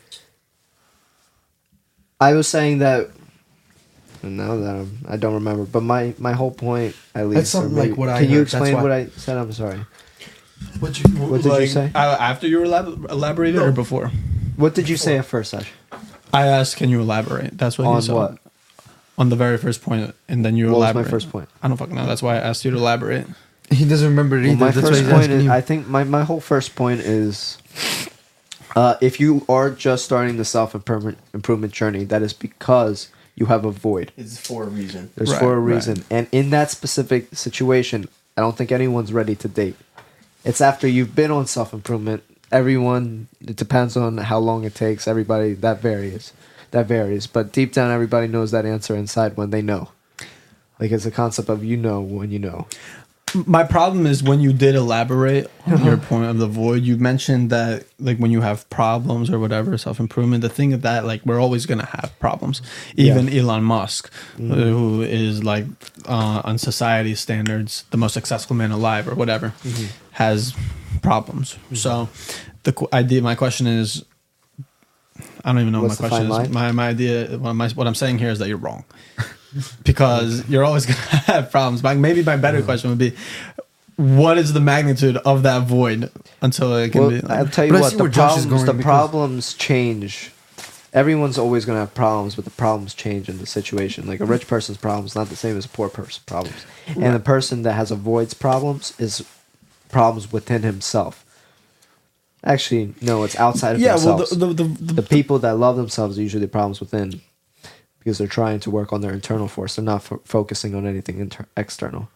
I was saying that. Now that I'm, I don't remember, but my, my whole point, at least, or something like maybe- what I Can you heard, that's explain why- what I said? I'm sorry. What you What did you say? Uh, after you elab- elaborated or before? What did you say at first, Sash? I asked, can you elaborate? That's what On he said. what? On the very first point, and then you What was my elaborate. first point? I don't fucking know. That's why I asked you to elaborate. He doesn't remember it Well, either. my That's why first he's point asking is, you. I think my, my whole first point is, uh, if you are just starting the self improvement improvement journey, that is because you have a void. It's for a reason. There's Right, for a right. reason, and in that specific situation, I don't think anyone's ready to date. It's after you've been on self improvement. Everyone, it depends on how long it takes. Everybody, that varies. That varies. But deep down, everybody knows that answer inside when they know. Like, it's a concept of you know when you know. My problem is when you did elaborate on your point of the void, you mentioned that like when you have problems or whatever, self improvement, the thing of that, like we're always gonna have problems. Even Elon Musk, uh, who is like uh, on society standards the most successful man alive or whatever, has problems. So the qu- idea, my question is, I don't even know What's what the my question fine is. line? My my idea, what, my, what I'm saying here is that you're wrong. Because you're always going to have problems. But maybe my better question would be, what is the magnitude of that void until it can Well, be? Like, I'll tell you But I what, see the where Josh is problems, going the because- problems change. Everyone's always going to have problems, but the problems change in the situation. Like, a rich person's problems is not the same as a poor person's problems. And the person that has avoids problems is problems within himself. Actually, no, it's outside of yeah, well, themselves. the, the, the, the people that love themselves are usually the problems within, because they're trying to work on their internal force. They're not fo- focusing on anything inter- external.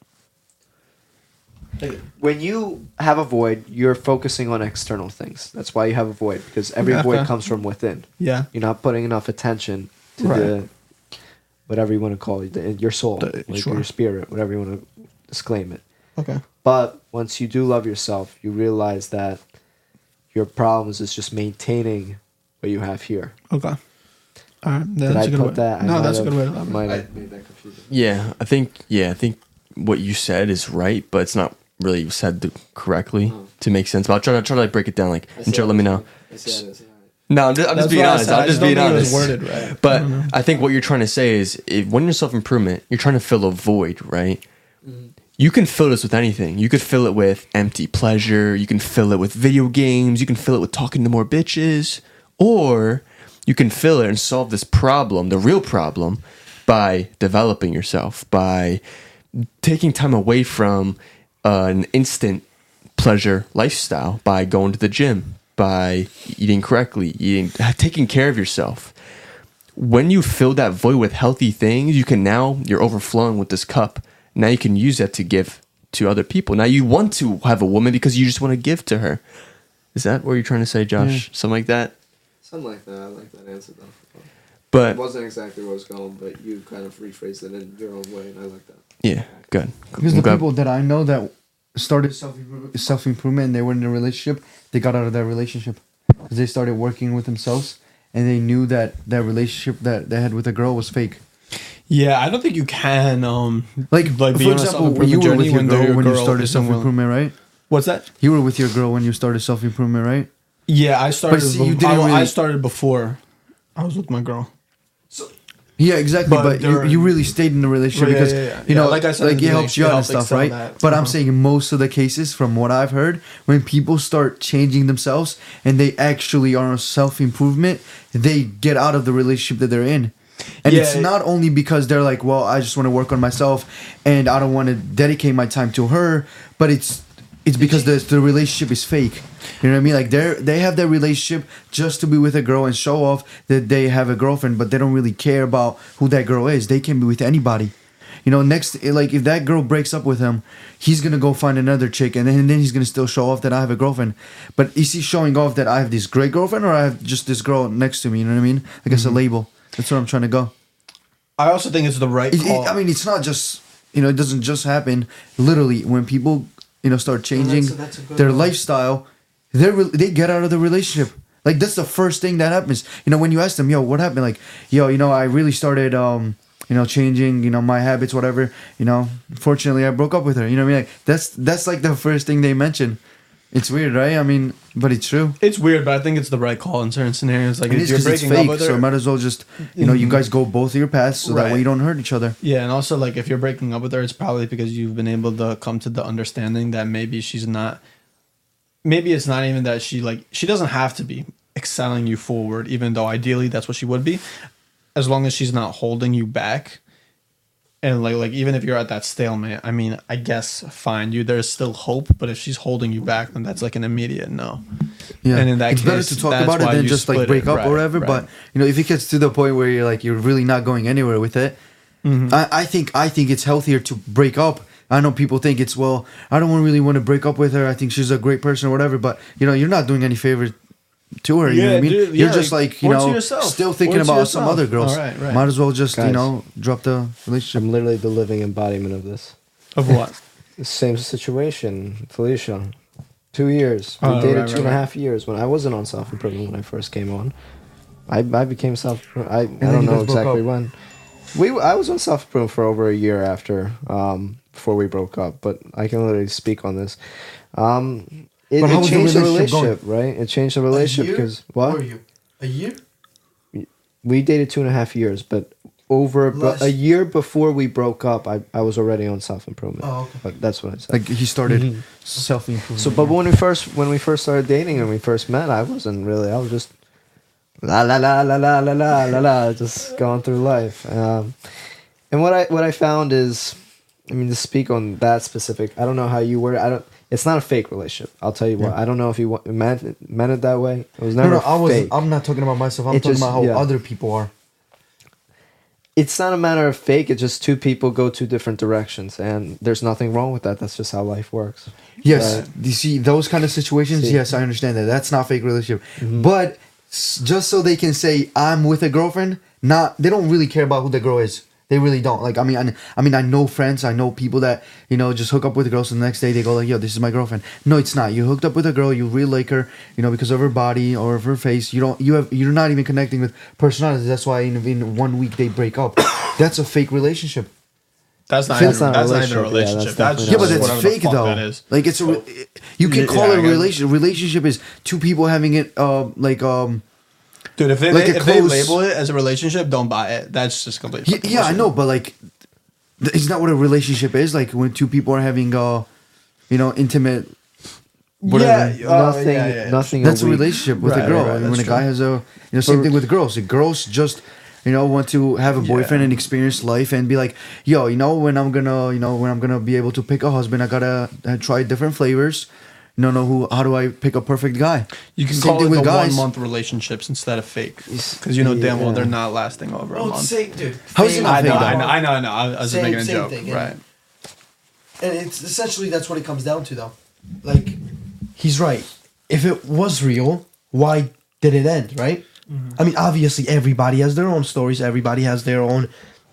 When you have a void, you're focusing on external things. That's why you have a void, because every Okay. void comes from within. yeah. You're not putting enough attention to Right. the whatever you want to call it, the, your soul, The- like sure. your spirit, whatever you want to disclaim it. Okay. But once you do love yourself, you realize that your problems is just maintaining what you have here. Okay. All right. Yeah, Did that's I a good put way. that? I No, might that's a have- good way to elaborate. Might have made that confusing. Yeah, I think yeah, I think what you said is right, but it's not really said the, correctly to make sense. But I'll try to try to like break it down. Like, and try to let me know. No, I'm just, I'm just That's being what I honest. said. I I'm just just don't being think it was honest. worded right. But I don't know. I think what you're trying to say is, if, when you're self improvement, you're trying to fill a void, right? You can fill this with anything. You could fill it with empty pleasure. You can fill it with video games. You can fill it with talking to more bitches, or you can fill it and solve this problem, the real problem, by developing yourself, by taking time away from uh, an instant pleasure lifestyle, by going to the gym, by eating correctly, eating, taking care of yourself. When you fill that void with healthy things, you can now, you're overflowing with this cup. Now you can use that to give to other people. Now you want to have a woman because you just want to give to her. Is that what you're trying to say, Josh? Something like that? Something like that. I like that answer though. But It wasn't exactly where I was going, but you kind of rephrased it in your own way, and I like that. yeah, good. Because I'm the glad- people that I know that started self improvement and they were in a relationship, they got out of that relationship because they started working with themselves and they knew that that relationship that they had with a girl was fake. Yeah, I don't think you can um Like, like be for on a example, self-improvement you were with journey your when girl your when you girl started isn't self willing. improvement, right? What's that? You were with your girl when you started self improvement, right? Yeah, I started. see, bef- you didn't I, I really- started before I was with my girl. Yeah, exactly. But But, you, during- you really stayed in the relationship Yeah, because yeah, yeah. you Yeah, know, like I said in like the it beginning, helps she you out and helped stuff, excel right? that. But I'm Uh-huh. saying most of the cases, from what I've heard, when people start changing themselves and they actually are on self improvement, they get out of the relationship that they're in. And Yeah, it's it- not only because they're like, well, I just want to work on myself and I don't want to dedicate my time to her, but it's it's because the the relationship is fake. You know what I mean? Like they they have that relationship just to be with a girl and show off that they have a girlfriend, but they don't really care about who that girl is. They can be with anybody. You know, next like if that girl breaks up with him, he's gonna go find another chick, and then, and then he's gonna still show off that I have a girlfriend. But is he showing off that I have this great girlfriend, or I have just this girl next to me? You know what I mean? Like it's a label. That's where I'm trying to go. I also think it's the right It, call. it, I mean, it's not just you know, it doesn't just happen. Literally, when people you know start changing that's a- that's a good their one. lifestyle, they re- they get out of the relationship. Like that's the first thing that happens. You know, when you ask them, "Yo, what happened?" Like, "Yo, you know, I really started, um, you know, changing, you know, my habits, whatever." You know, fortunately, I broke up with her. You know what I mean? Like that's that's like the first thing they mention. It's weird, right? I mean, but it's true. it's weird, but I think it's the right call in certain scenarios. Like It if is you're because it's breaking up fake, with so her, I might as well just, you know, you Mhm. guys go both of your paths, so that Right. way you don't hurt each other. yeah, and also like if you're breaking up with her, it's probably because you've been able to come to the understanding that maybe she's not. Maybe it's not even that she like she doesn't have to be excelling you forward, even though ideally that's what she would be, as long as she's not holding you back. And like like even if you're at that stalemate, I mean, I guess fine, you there's still hope, but if she's holding you back, then that's like an immediate no. Yeah, And in that it's better case, to talk that's about it why than you just like split break it. up Right, or whatever. right. But you know, if it gets to the point where you're like you're really not going anywhere with it, Mm-hmm. I, I think I think it's healthier to break up. I know people think it's well, I don't really want to break up with her. I think she's a great person or whatever. But you know, you're not doing any favors to her. You know Yeah, what I mean? dude, you're yeah, just like, like you or to know, yourself. still Or thinking to about some yourself. other girls. All right, right. Might as well just you Guys. know drop the relationship. I'm literally the living embodiment of this. Of what? The same situation, Felicia. Two years. We Oh, dated right, two right, and a right. half years when I wasn't on self improvement when I first came on. I, I became self. I, I then don't you know guys broke exactly up. when. We I was on self improvement for over a year after um, before we broke up, but I can literally speak on this. Um, it, But how it was the changed the relationship going? relationship, right? It changed the relationship because what you? A year? we dated two and a half years, but over but Less. a year before we broke up, I, I was already on self improvement. Oh, okay. But that's what I said. Like he started Mhm. self improvement. So, but when we first when we first started dating and we first met, I wasn't really. I was just la la la la la la la la la, just going through life. Um, and what I what I found is, I mean, to speak on that specific, I don't know how you were. I don't. It's not a fake relationship. I'll tell you what. I don't know if you wa- meant it, meant it that way. It was no, never no, I was. fake. I'm not talking about myself. I'm It talking just- about how yeah. other people are. It's not a matter of fake. It's just two people go two different directions, and there's nothing wrong with that. That's just how life works. Yes, Right. you see those kind of situations. See. Yes, I understand that. That's not fake relationship. Mhm. But s- just so they can say I'm with a girlfriend, not they don't really care about who the girl is. They really don't. Like I mean, I, I mean, I know friends. I know people that you know just hook up with girls, and the next day they go like, "Yo, this is my girlfriend." No, it's not. You hooked up with a girl. You really like her. You know, because of her body or of her face. You don't. You have. You're not even connecting with personalities. That's why in, in one week they break up. That's a fake relationship. That's not, That's even, not a that's not even a relationship. Yeah, relationship. that's that's Yeah, but just that's whatever the fake fuck though. That is. Like it's a. re- You can Yeah, call I it a guess. relation. Relationship is two people having it. Uh, like um. Dude, if, they, Like a if they close- label it as a relationship, don't buy it. That's just completely. Yeah, fucking yeah, I bullshit. know, but like, th- isn't that what a relationship is? Like when two people are having, uh, you know, intimate. Whatever. Yeah, uh, nothing, yeah, yeah. nothing. That's a week. relationship with Right, a girl. right, right, and when a that's guy true. has a, you know, same thing with girls. The girls just, you know, want to have a boyfriend Yeah. and experience life and be like, yo, you know, when I'm gonna, you know, when I'm gonna be able to pick a husband, I gotta uh, try different flavors. No, no, who? How do I pick a perfect guy? You can Same call thing it with the guys. one month relationships instead of fake, because you know damn well Yeah. they're not lasting over a Oh, month. same, dude. How is it Same- not I know, fake, I though? know, I know, I know. I I was just Same- making a same joke, thing, and- right? And it's essentially that's what it comes down to, though. Like, he's right. If it was real, why did it end? Right? I mean, obviously, everybody has their own stories. Everybody has their own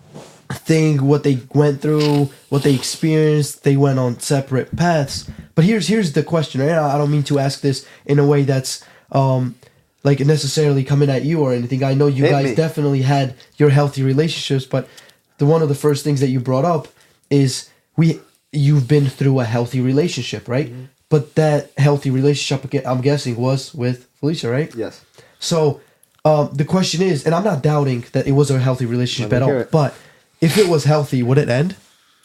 thing, what they went through, what they experienced. They went on separate paths. But here's here's the question, right? I don't mean to ask this in a way that's um like necessarily coming at you or anything. I know you Hit guys me. definitely had your healthy relationships, but the one of the first things that you brought up is we you've been through a healthy relationship, right? Mm-hmm. But that healthy relationship, again, I'm guessing, was with Felicia, right? Yes. So um, the question is, and I'm not doubting that it was a healthy relationship Let at me all, hear it. but if it was healthy, would it end?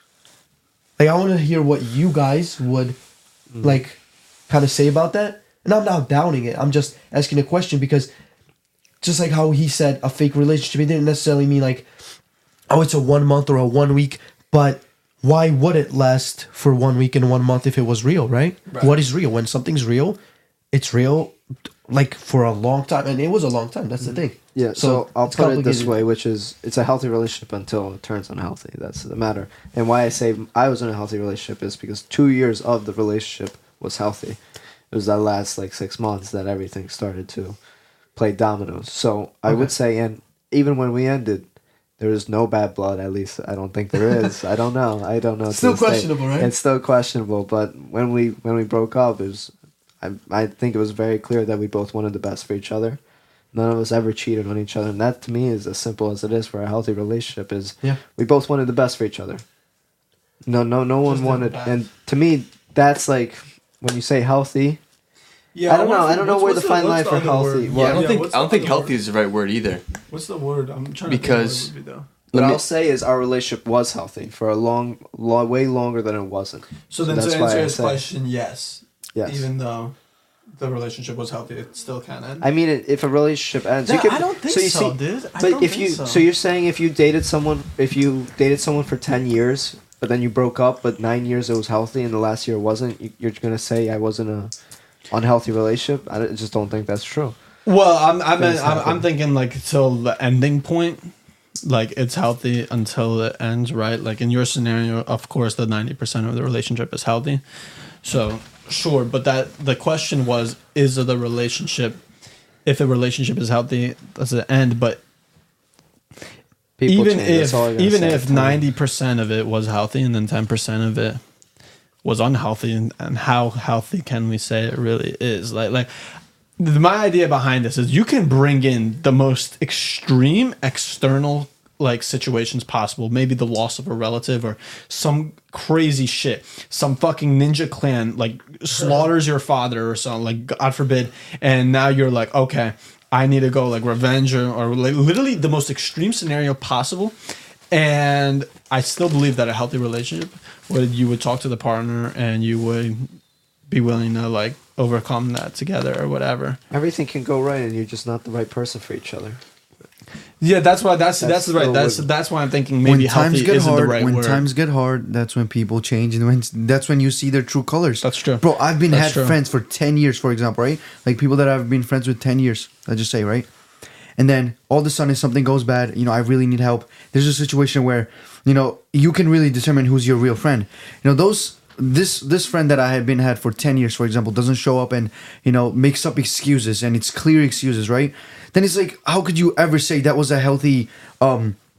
Like, I want to hear what you guys would Mm. like kind of say about that. And I'm not doubting it. I'm just asking a question because just like how he said a fake relationship, it didn't necessarily mean like, oh, it's a one month or a one week, but why would it last for one week and one month if it was real, right? Right. What is real? When something's real, it's real like for a long time. And it was a long time. That's the thing. Yeah, so, I'll it's put it this complicated. way, which is it's a healthy relationship until it turns unhealthy. That's the matter. And why I say I was in a healthy relationship is because two years of the relationship was healthy. It was that last like six months that everything started to play dominoes. So I would say, and even when we ended, there is no bad blood. At least I don't think there is. I don't know. I don't know. to Still this day. questionable, right? It's still questionable. But when we when we broke up, it was I I think it was very clear that we both wanted the best for each other. None of us ever cheated on each other, and that to me is as simple as it is for a healthy relationship. Is Yeah. we both wanted the best for each other. No, no, no one Just wanted, the best. and to me, that's like when you say healthy. Yeah, I don't know. wonder I don't know what's- where what's the fine what's line the for other healthy. word? Well, Yeah, I don't Yeah, think what's I don't the think other healthy word? is the right word either. What's the word? I'm trying Because- to think of what it would be though. What Let me- I'll say is our relationship was healthy for a long, long way longer than it wasn't. So then that's to why answer I his say- question, yes. Yes. Even though the relationship was healthy, it still can end. I mean, it, if a relationship ends, No, you could. I don't think so. You so, see, dude. I but don't if think you, so. so you're saying if you dated someone, if you dated someone for ten years, but then you broke up, but nine years it was healthy, and the last year wasn't, you, you're gonna say I was in a unhealthy relationship? I don't- just don't think that's true. Well, I'm I'm, Things I'm, I'm happen. thinking like till the ending point, like it's healthy until it ends, right? Like in your scenario, of course, the ninety percent of the relationship is healthy. So sure, but that the question was, is the relationship, if a relationship is healthy, does it end? But People even change, that's if all I gotta even say. if ninety percent of it was healthy and then ten percent of it was unhealthy, and, and how healthy can we say it really is? Like like th- my idea behind this is you can bring in the most extreme external like situations possible, maybe the loss of a relative or some crazy shit, some fucking ninja clan like slaughters your father or something, like God forbid, and now you're like, okay, I need to go like revenge or, or like literally the most extreme scenario possible. And I still believe that a healthy relationship would you would talk to the partner and you would be willing to like overcome that together or whatever. Everything can go right, and you're just not the right person for each other. Yeah, that's why that's that's, That's right. still That's what- that's why I'm thinking maybe when times healthy get isn't hard, the right when word. times get hard, that's when people change, and when that's when you see their true colors. That's true. bro. I've been That's had true. friends for ten years, for example, right? Like people that I've been friends with ten years. I just say, right? And then all of a sudden, if something goes bad, you know, I really need help. There's a situation where, you know, you can really determine who's your real friend. You know, those this this friend that I had been had for ten years, for example, doesn't show up and, you know, makes up excuses, and it's clear excuses, right? Then it's like, how could you ever say that was a healthy um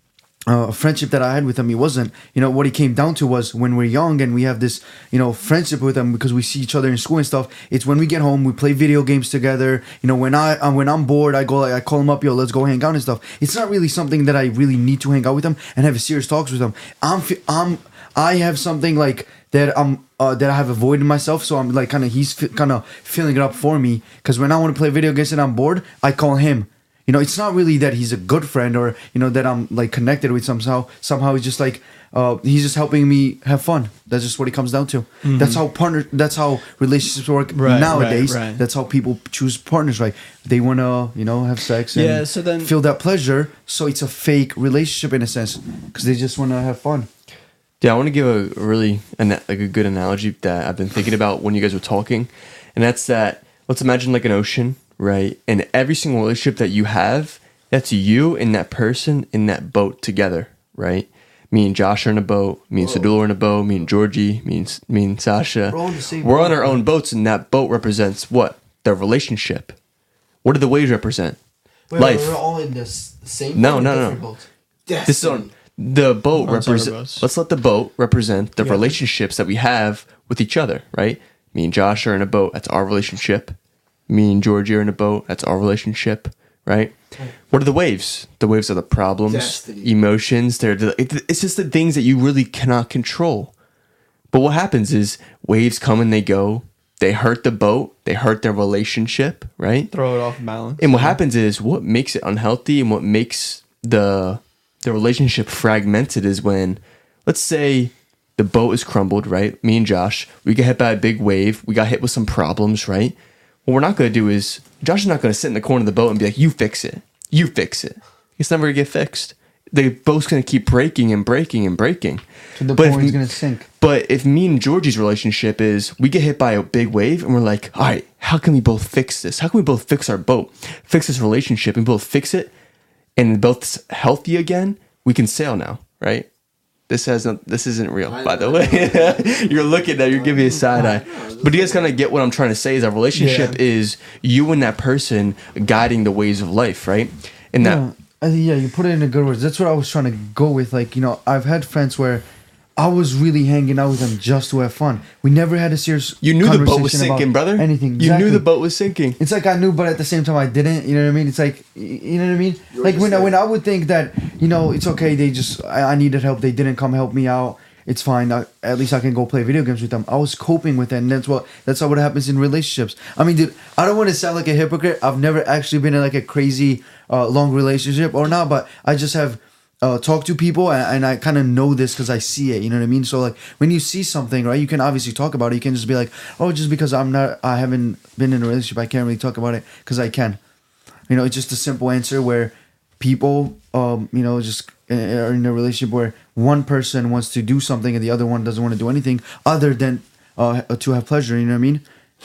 uh, friendship that I had with him. He wasn't, you know, what he came down to was when we're young and we have this, you know, friendship with him because we see each other in school and stuff. It's when we get home, we play video games together. You know, when I um, when I'm bored, I go like I call him up, yo, let's go hang out and stuff. It's not really something that I really need to hang out with him and have serious talks with him. I'm fi- I'm I have something like that I'm uh, that I have avoided myself, so I'm like kind of he's fi- kind of filling it up for me. Because when I want to play video games and I'm bored, I call him. You know, it's not really that he's a good friend or, you know, that I'm like connected with somehow. Somehow he's just like, uh, he's just helping me have fun. That's just what it comes down to. Mm-hmm. That's how partner. That's how relationships work right, nowadays. Right, right. That's how people choose partners. Right? They want to, you know, have sex and yeah, so then, feel that pleasure. So it's a fake relationship in a sense because they just want to have fun. Yeah, I want to give a really like a good analogy that I've been thinking about when you guys were talking, and that's that. Let's imagine like an ocean. Right, and every single relationship that you have, that's you and that person in that boat together, right? Me and Josh are in a boat, me and Sadul are in a boat, me and Georgie, me and, me and Sasha. We're on the same We're boat. on our own boats, and that boat represents what? The relationship. What do the waves represent? Wait, Life. We're all in this same No, boat or no, no. different boats? This is on the boat On separate represent. boats. Let's let the boat represent the Yeah. relationships that we have with each other, right? Me and Josh are in a boat. That's our relationship. Me and Georgie are in a boat. That's our relationship, right? What are the waves? The waves are the problems, Destiny. emotions. They're the, it, it's just the things that you really cannot control. But what happens is waves come and they go. They hurt the boat. They hurt their relationship, right? throw it off balance. And what happens is what makes it unhealthy and what makes the the relationship fragmented is when, let's say, the boat is crumbled, right? Me and Josh, we get hit by a big wave. We got hit with some problems, right? What we're not going to do is, Josh is not going to sit in the corner of the boat and be like, you fix it. You fix it. It's never going to get fixed. The boat's going to keep breaking and breaking and breaking. To the But point if- he's gonna sink. But if me and Georgie's relationship is, we get hit by a big wave and we're like, all right, how can we both fix this? How can we both fix our boat? Fix this relationship and both fix it and both healthy again? We can sail now, right? This has no, this isn't real, by the way. You're looking at, you're giving me a side eye. But you guys kind of get what I'm trying to say is our relationship Yeah. is you and that person guiding the ways of life, right? And that Yeah, I think, yeah, you put it in a good words. That's what I was trying to go with. Like, you know, I've had friends where I was really hanging out with them just to have fun. We never had a serious. you knew the boat was conversation about sinking, brother. Anything. You knew Exactly. the boat was sinking. It's like I knew, but at the same time I didn't. You know what I mean? It's like, y- you know what I mean? Like when I, when I would think that, you know, it's okay. They just I, I needed help. They didn't come help me out. It's fine. I, at least I can go play video games with them. I was coping with it, and that's what that's how what happens in relationships. I mean, dude, I don't want to sound like a hypocrite. I've never actually been in like a crazy uh, long relationship or not, but I just have. Uh, talk to people and, and I kind of know this because I see it, you know what I mean? So like when you see something, right, you can obviously talk about it. You can just be like, oh, just because I'm not, I haven't been in a relationship, I can't really talk about it because I can. You know, it's just a simple answer where people, um, you know, just uh, are in a relationship where one person wants to do something and the other one doesn't want to do anything other than uh, to have pleasure. You know what I mean?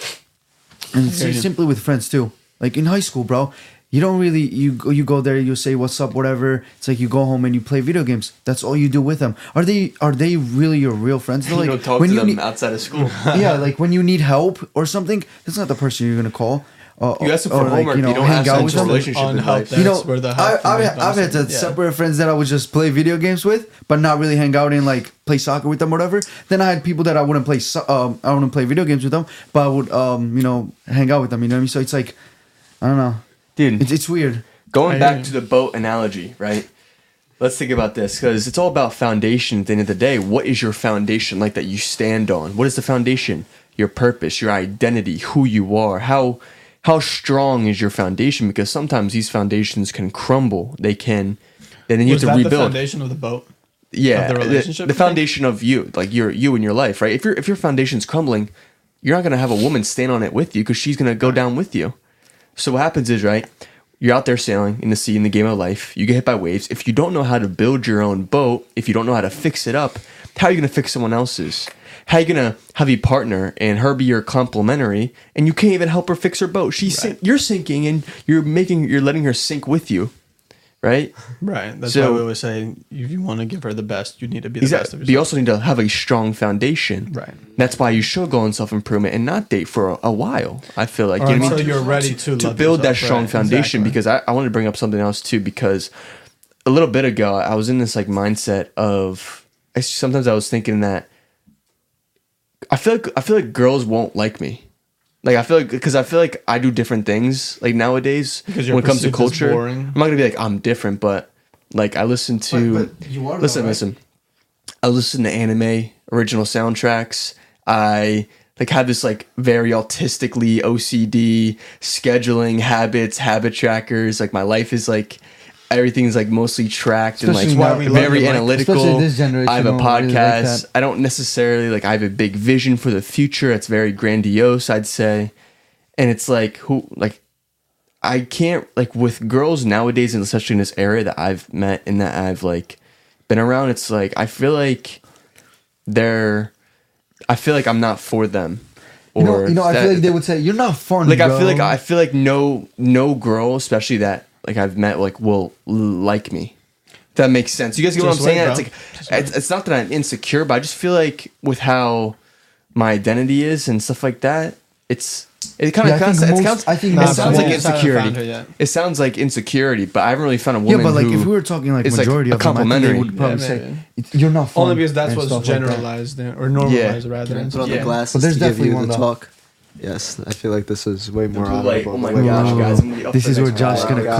And it's hear you. simply with friends too. Like in high school, bro. You don't really you go you go there, you say what's up, whatever. It's like you go home and you play video games. That's all you do with them. Are they are they really your real friends? They're You like don't talk when to you them need, outside of school. yeah, like when you need help or something, that's not the person you're gonna call. Uh, You ask them or for like, homework, you know, you don't hang have out with central them. relationship in Unhelped, life. that's You know, where the I, help I've, comes I've had in. to Yeah. separate friends that I would just play video games with, but not really hang out and like play soccer with them, or whatever. Then I had people that I wouldn't play, so- um, I wouldn't play video games with them, but I would, um, you know, hang out with them. You know what I mean? So it's like, I don't know, Dude, it's, it's weird. going I back hear to you. the boat analogy, right? Let's think about this because it's all about foundation at the end of the day. What is your foundation like that you stand on? What is the foundation? Your purpose, your identity, who you are. How how strong is your foundation? Because sometimes these foundations can crumble. They can, and then you Was have that to the rebuild. foundation of the boat? yeah, of the the- relationship, the, you think? foundation of you, like your you in your life, right? If your if your foundation's crumbling, you're not gonna have a woman stand on it with you because she's gonna go down with you. So what happens is, right? You're out there sailing in the sea in the game of life. You get hit by waves. If you don't know how to build your own boat, if you don't know how to fix it up, how are you gonna fix someone else's? How are you gonna have a partner and her be your complementary, and you can't even help her fix her boat? She's sink, you're sinking, and you're making you're letting her sink with you, right? Right. That's So- why we always say if you want to give her the best, you need to be the best Exactly. of But you yourself. also need to have a strong foundation. Right. That's why you should go on self improvement and not date for a, a while. I feel like Or you know what I until mean? you're ready to to love build that yourself, strong right, foundation. exactly. Because I, I want to bring up something else too. Because a little bit ago, I was in this like mindset of I, sometimes I was thinking that I feel like I feel like girls won't like me. Like I feel like because I feel like I do different things like nowadays Because you're when it comes to perceived as culture. boring. I'm not gonna be like I'm different, but like I listen to But- but you are, listen, though, right? listen. I listen to anime original soundtracks. I like have this like very autistically O C D scheduling habits, habit trackers. Like my life is like everything's like mostly tracked Especially and now- like we love very it, like, analytical. especially this generation I have a don't really like podcast. that. I don't necessarily like I have a big vision for the future. It's very grandiose, I'd say. And it's like who like I can't like with girls nowadays, and especially in this area that I've met and that I've like been around, it's like I feel like they're I feel like I'm not for them. Or You know, you know I that- feel like they would say you're not fun. like I bro." feel like I feel like no no girl, especially that like I've met, like will like me. If that makes sense. You guys get what I'm Just saying? wait, It's bro. like it's, it's not that I'm insecure, but I just feel like with how my identity is and stuff like that, it's it kind Yeah, of I think it most- sounds I think it most sounds like girls haven't found her insecurity. yet. It sounds like insecurity, but I haven't really found a Yeah, woman. but like who if we were talking like is, like, majority a of them, I think they complimentary. would probably Yeah, say maybe. "It's- you're not fun. Only because that's and what's stuff like that. generalized there, or normalized rather. Can I than put on Yeah. the glasses But there's to give definitely you one the though. talk? Yes, I feel like this is way more blue light. honorable. Oh my than- gosh, Wow. guys! I'm gonna be up This for is the where next Josh round. gonna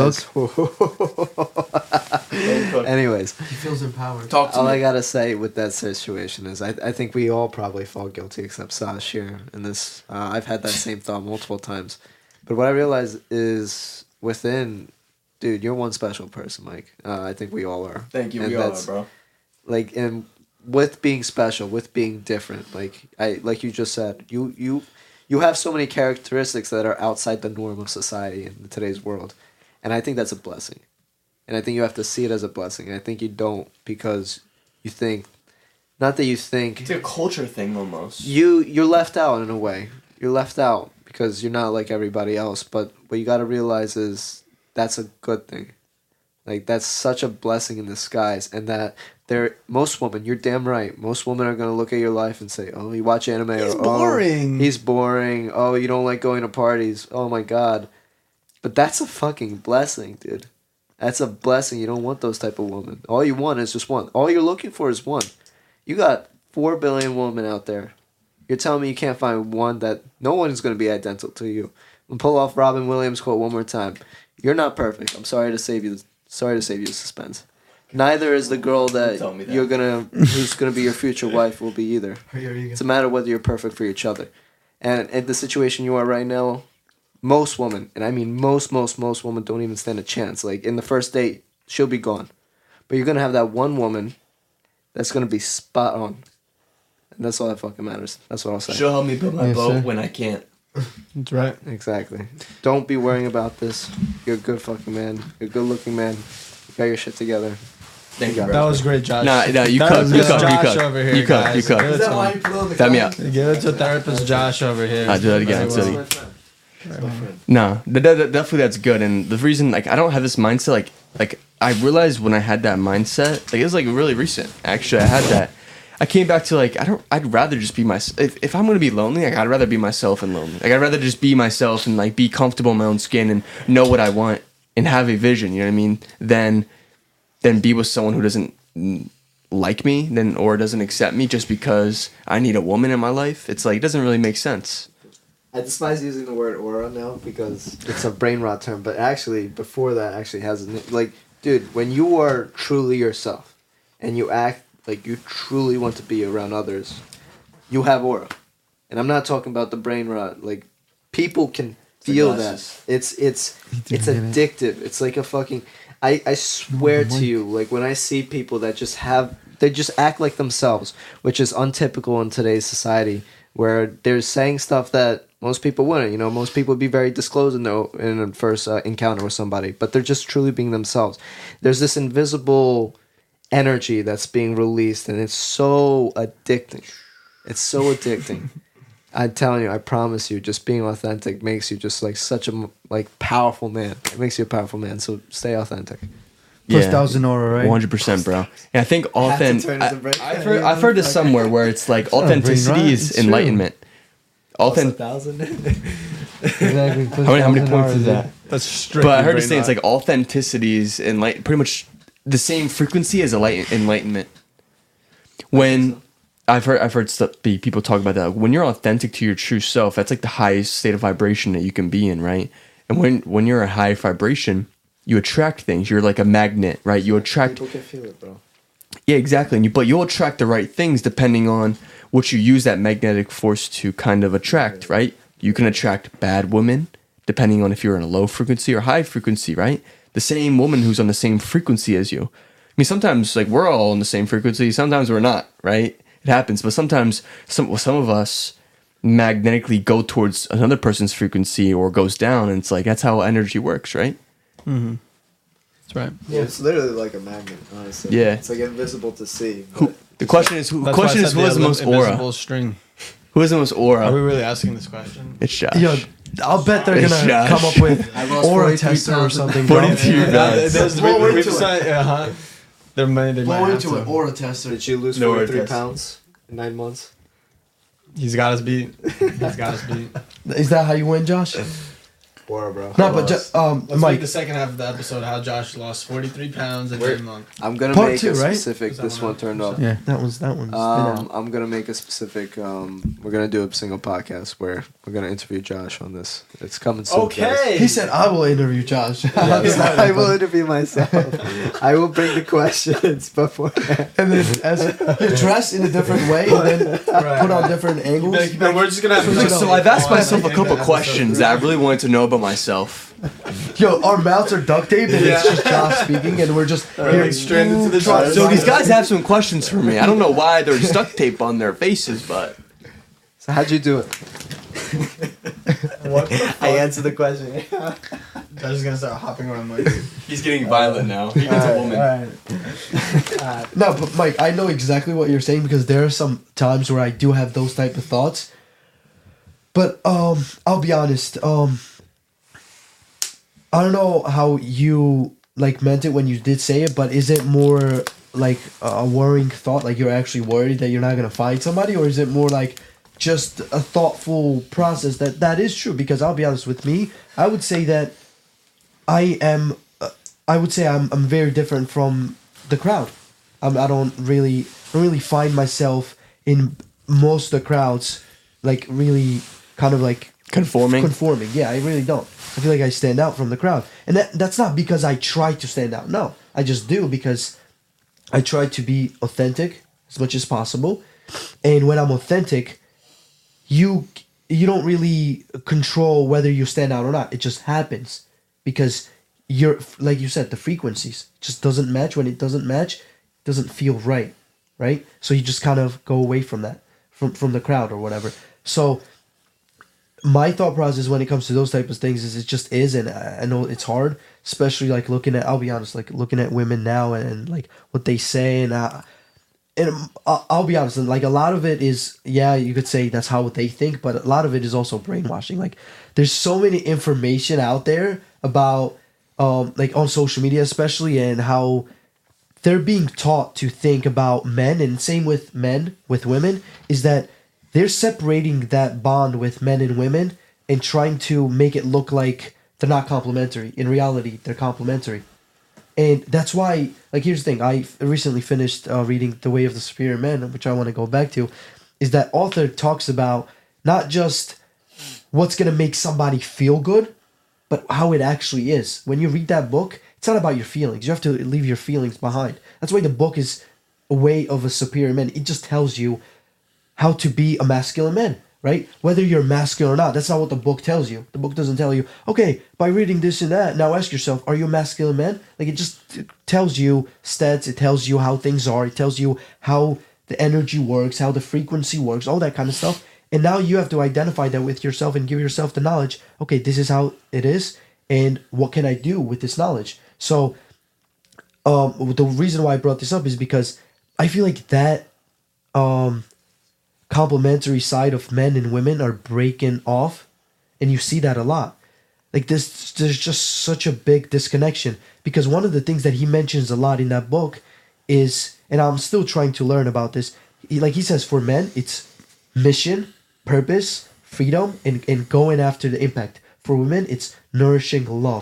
guys. Anyways, He feels empowered. Talk to all I me. gotta say with that situation is I, I think we all probably fall guilty except Sash here in this. Uh, I've had that same thought multiple times. But what I realize is within, dude, you're one special person, Mike. Uh, I think we all are. Thank you. And We all are, that's- bro. Like, and with being special, with being different, like I like you just said, you you you have so many characteristics that are outside the norm of society in today's world, and I think that's a blessing, and I think you have to see it as a blessing. And I think you don't because you think, not that you think It's a culture thing almost. you you're left out in a way. You're left out because you're not like everybody else. But what you got to realize is that's a good thing. Like that's such a blessing in disguise, and that there most women, you're damn right. Most women are gonna look at your life and say, "Oh, you watch anime, He's or boring. oh, he's boring. Oh, you don't like going to parties. Oh my god." But that's a fucking blessing, dude. That's a blessing. You don't want those type of women. All you want is just one. All you're looking for is one. You got four billion women out there. You're telling me you can't find one that no one is going to be identical to you. I'm gonna pull off Robin Williams' quote one more time. You're not perfect. I'm sorry to save you. Sorry to save you the suspense. Neither is the girl that, Tell me that. you're gonna, who's gonna be your future wife, will be either. It's a matter of whether you're perfect for each other. And in the situation you are right now, most women, and I mean most, most, most women don't even stand a chance. Like in the first date, she'll be gone. But you're gonna have that one woman that's gonna be spot on. And that's all that fucking matters. That's what I'll say. She'll help me build my Yes, boat sir. when I can't. That's right. Exactly. Don't be worrying about this. You're a good fucking man. You're a good looking man. You got your shit together. Thank you, That bro. That was great, Josh. Nah, nah, you That cook, was you good cook, you Josh cook. over here, You cook, guys. you cook. Give it Is to that why him. you put on the Tell me comment? out. Give it to therapist Josh over here. I'll do that again. I'll do Very that well. again. No, that, that, definitely that's good. And the reason, like, I don't have this mindset, like, like I realized when I had that mindset, like, it was like really recent. Actually, I had that. I came back to like, I don't. I'd rather just be myself. If, if I'm gonna be lonely, like, I'd rather be myself and lonely. Like, I'd rather just be myself and like be comfortable in my own skin and know what I want and have a vision. You know what I mean? Than, than be with someone who doesn't mm, like me, then or doesn't accept me just because I need a woman in my life. It's like it doesn't really make sense. I despise using the word aura now because it's a brain rot term, but actually before that actually has like, dude, when you are truly yourself and you act like you truly want to be around others, you have aura. And I'm not talking about the brain rot. Like people can feel that. glasses. It's it's didn't it's get it. addictive. It's like a fucking I, I swear to you, like when I see people that just have they just act like themselves, which is untypical in today's society, where they're saying stuff that most people wouldn't. You know, most people would be very disclosed in their in a first uh, encounter with somebody, but they're just truly being themselves. There's this invisible energy that's being released, and it's so addicting. It's so addicting. I'm telling you, I promise you, just being authentic makes you just like such a like powerful man. It makes you a powerful man. So stay authentic. Plus thousand aura, right? One hundred percent, bro. And I think authentic. turn it to break. I've heard, I've heard this somewhere where it's like not a brain authenticity rot, is it's true. enlightenment. Authentic. thousand. Exactly. Plus How many, how many thousand points aura, is dude. that? That's straight. But I heard this saying it's like authenticity is enlighten. Pretty much the same frequency as enlighten- enlightenment. When I've heard I've heard stuff, be- people talk about that. When you're authentic to your true self, that's like the highest state of vibration that you can be in, right? And when when you're a high vibration, you attract things. You're like a magnet, right? You attract. People can feel it, bro. Yeah, exactly. And you, but you'll attract the right things depending on what you use that magnetic force to kind of attract, right? You can attract bad women depending on if you're in a low frequency or high frequency, right? The same woman who's on the same frequency as you. I mean, sometimes like we're all on the same frequency. Sometimes we're not, right? It happens. But sometimes some some of us magnetically go towards another person's frequency or goes down, and it's like that's how energy works, right? Mm-hmm. That's right. Yeah, it's literally like a magnet, honestly. Yeah. It's like invisible to see. Who, but- the question is who? The That's why I question is said who has the most aura? invisible string. Who has the most Are we aura? really asking this question? It's Josh. Yo, I'll bet they're It's gonna Josh. come up with I lost aura forty-three tester or pounds. something. bro. forty-two Yeah, pounds. there's- Blow we- into we've it. decided- yeah, huh? There may they might Blow have into to. an aura tester. Did you lose No word forty-three test. pounds in nine months? He's got us beat. He's got us beat. Is that how you win, Josh? Or, bro. No, but ju- um, Let's Mike. make the second half of the episode how Josh lost forty-three pounds in Where- one month. I'm gonna Part make two, a right? specific. Is that This one one out? turned up. Yeah, that one's that one's. been Um, out. I'm gonna make a specific. Um, we're gonna do a single podcast where we're gonna interview Josh on this. It's coming soon. guys. He said, "I will interview Josh." Yes, I will interview myself. I will bring the questions before. and then as you dress in a different way, and then put on different angles. No, we're just gonna have So, So I've asked myself a Like, couple episode questions three. that I really wanted to know about myself. Yo, our mouths are duct taped, and it's Yeah. just Josh speaking, and we're just like, straight into the trying- show. So these guys have some questions for me. I don't know why there's duct tape on their faces, but So how'd you do it? What the fuck? I answered the question. Josh is gonna start hopping around like. he's getting violent now. He needs a woman. No, but Mike, I know exactly what you're saying because there are some times where I do have those type of thoughts. But um, I'll be honest. Um, I don't know how you like meant it when you did say it, but is it more like a worrying thought, like you're actually worried that you're not gonna find somebody, or is it more like just a thoughtful process that that is true? Because I'll be honest with me, I would say that I am. Uh, I would say I'm. I'm very different from the crowd. I'm, I don't really. I don't really find myself in most of the crowds, like really, kind of like Conforming. conforming. Yeah, I really don't. I feel like I stand out from the crowd, and that that's not because I try to stand out. No, I just do because I try to be authentic as much as possible, and when I'm authentic, you you don't really control whether you stand out or not. It just happens because you're like you said, the frequencies just doesn't match. When it doesn't match, it doesn't feel right, right? So you just kind of go away from that, from from the crowd or whatever. So my thought process when it comes to those type of things is it just is, and I I know it's hard, especially like looking at. I'll be honest, like looking at women now and, and like what they say, and I, and I'll, I'll be honest, and like a lot of it is, yeah, you could say that's how they think, but a lot of it is also brainwashing. Like there's so many information out there about, um, like on social media especially, and how they're being taught to think about men, and same with men with women, is that they're separating that bond with men and women and trying to make it look like they're not complementary. In reality, they're complementary. And that's why, like, here's the thing. I f- recently finished uh, reading The Way of the Superior Man, which I want to go back to, is that author talks about not just what's going to make somebody feel good, but how it actually is. When you read that book, it's not about your feelings. You have to leave your feelings behind. That's why the book is A Way of a Superior Man. It just tells you how to be a masculine man, right? Whether you're masculine or not, that's not what the book tells you. The book doesn't tell you, okay, by reading this and that, now ask yourself, are you a masculine man? Like, it just tells you stats, it tells you how things are, it tells you how the energy works, how the frequency works, all that kind of stuff. And now you have to identify that with yourself and give yourself the knowledge, okay, this is how it is, and what can I do with this knowledge? So, um, the reason why I brought this up is because I feel like that, um, complementary side of men and women are breaking off, and you see that a lot. Like this, there's just such a big disconnection, because one of the things that he mentions a lot in that book is, and I'm still trying to learn about this, he, like he says, for men it's mission, purpose, freedom, and, and going after the impact. For women it's nourishing love,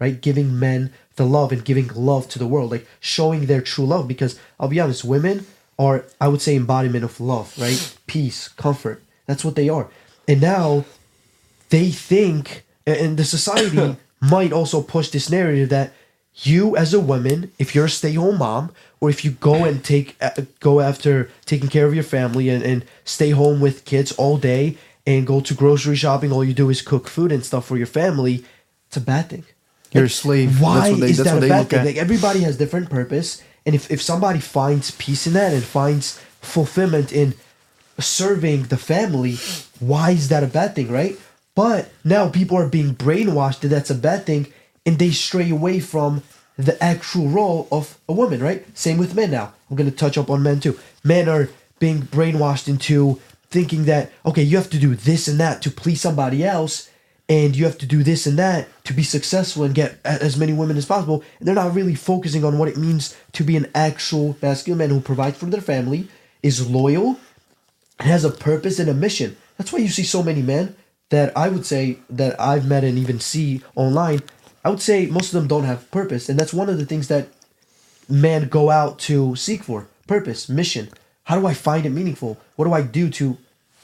right? Giving men the love and giving love to the world, like showing their true love. Because I'll be honest, women are, I would say, embodiment of love, right? Peace, comfort. That's what they are. And now they think, and the society might also push this narrative that you as a woman, if you're a stay-home mom, or if you go and take uh, go after taking care of your family and, and stay home with kids all day and go to grocery shopping, all you do is cook food and stuff for your family, it's a bad thing. You're Like, a slave. Why That's what they, is that's that what a they bad look thing? at. Like everybody has different purpose, and if, if somebody finds peace in that and finds fulfillment in serving the family, why is that a bad thing, right? But now people are being brainwashed that that's a bad thing, and they stray away from the actual role of a woman, right? Same with men now. I'm going to touch up on men too. Men are being brainwashed into thinking that, okay, you have to do this and that to please somebody else, and you have to do this and that to be successful and get a- as many women as possible. And they're not really focusing on what it means to be an actual masculine man who provides for their family, is loyal, and has a purpose and a mission. That's why you see so many men that I would say that I've met and even see online. I would say most of them don't have purpose, and that's one of the things that men go out to seek for: purpose, mission. How do I find it meaningful? What do I do to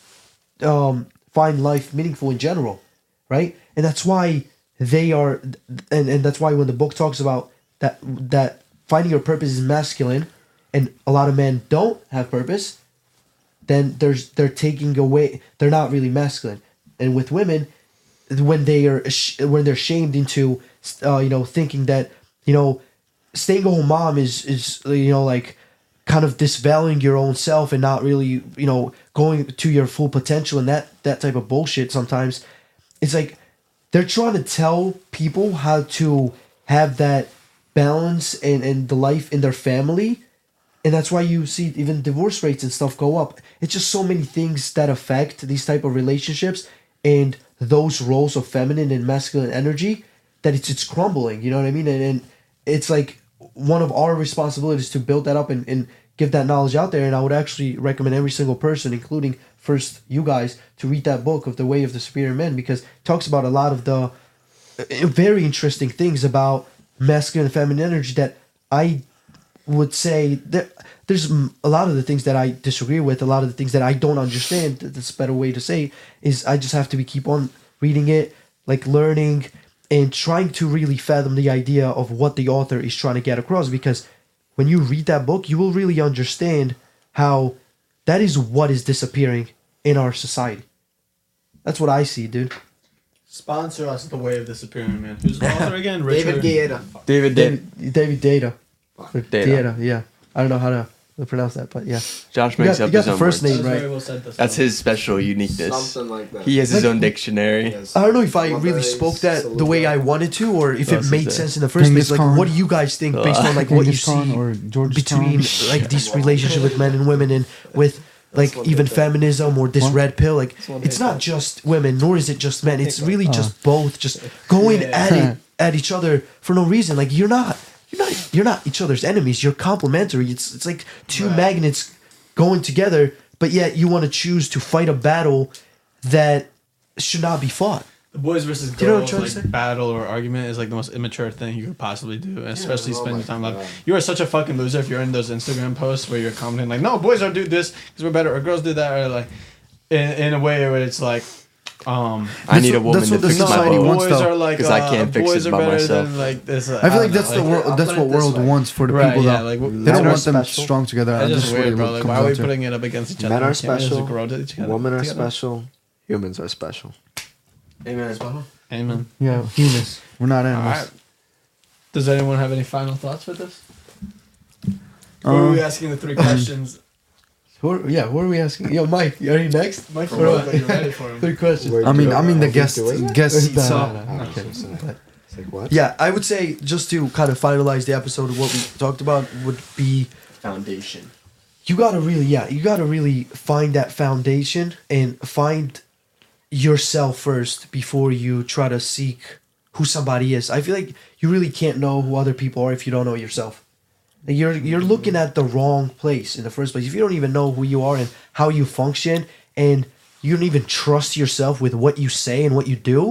um, find life meaningful in general, right? And that's why they are, and, and that's why when the book talks about that that finding your purpose is masculine, and a lot of men don't have purpose, then there's they're taking away. They're not really masculine, and with women, when they are ash- when they're shamed into uh, you know thinking that you know staying a home mom is is you know like kind of disvaluing your own self and not really you know going to your full potential and that that type of bullshit. Sometimes it's like they're trying to tell people how to have that balance and and the life in their family, and that's why you see even divorce rates and stuff go up. It's just so many things that affect these type of relationships and those roles of feminine and masculine energy that it's it's crumbling, you know what I mean? And, and it's like one of our responsibilities to build that up and, and give that knowledge out there. And I would actually recommend every single person, including first you guys, to read that book of The Way of the Superior Man, because it talks about a lot of the uh, very interesting things about masculine and feminine energy that I would say that there's m- a lot of the things that I disagree with, a lot of the things that I don't understand. That's a better way to say is I just have to be keep on reading it, like learning and trying to really fathom the idea of what the author is trying to get across. Because when you read that book, you will really understand how that is what is disappearing in our society. That's what I see, dude. Sponsor us, The Way of the Superior Man. Who's the author again? Richard. David Guetta. David did. David, David Data. Or Data. Data, yeah. I don't know how to pronounce that, but yeah. Josh You makes got- up you got his the own first words. name. That's right. very well said. This That's time. his special uniqueness. Something like that. He has his Like- own dictionary. Yes. I don't know if I Mother really is spoke that the way I Salute. wanted to, or if What it else made is there? sense in the first Genghis place. Like, Khan. what do you guys think based on like what you Genghis Khan see or George between Khan. like these relationship with men and women, and with like one even big thing. feminism or this What? red pill? Like, one it's big not thing. just women, nor is it just men. It's really Uh. just both, just going Yeah. at it at each other for no reason. Like, you're not, you're not, you're not each other's enemies. You're complementary. It's it's like two magnets going together, but yet you want to choose to fight a battle that should not be fought. The boys versus Do you know what I'm girls trying like to say? battle or argument is like the most immature thing you could possibly do, and especially oh spend my your time like God. you are such a fucking loser if you're in those Instagram posts where you're commenting like, no, boys are do this because we're better, or girls do that, or like in, in a way where it's like, um, I need a what- woman that's to what the fix my society boat. wants, boys though. are like 'Cause I uh, can't fix boys it are by better myself. than like this. I feel don't like know, that's the world. I'll That's put what it this world way. wants for the Right, people. yeah, though. like, they men don't are want them special. strong together. That's That's just what weird, it bro. Like, comes why are down we to. putting it up against each other? Men are Can't we just special. grow to each other Women are together? special. Humans are special. Amen. Amen. Yeah, humans. We're not All animals. right. Does anyone have any final thoughts with this? Who are Um, we asking the three questions? Who are, yeah, who are we asking? Yo, Mike, are you next? Mike, Or what? you're ready for him. Three questions. Wait, I mean, do I mean the are we guest doing it? guest seats No, up. no, no, I'm kidding. But- It's like what? Yeah, I would say just to kind of finalize the episode of what we talked about would be Foundation. you gotta really, yeah, you gotta really find that foundation and find yourself first before you try to seek who somebody is. I feel like you really can't know who other people are if you don't know yourself. Like, You're you're looking at the wrong place in the first place. If you don't even know who you are and how you function, and you don't even trust yourself with what you say and what you do,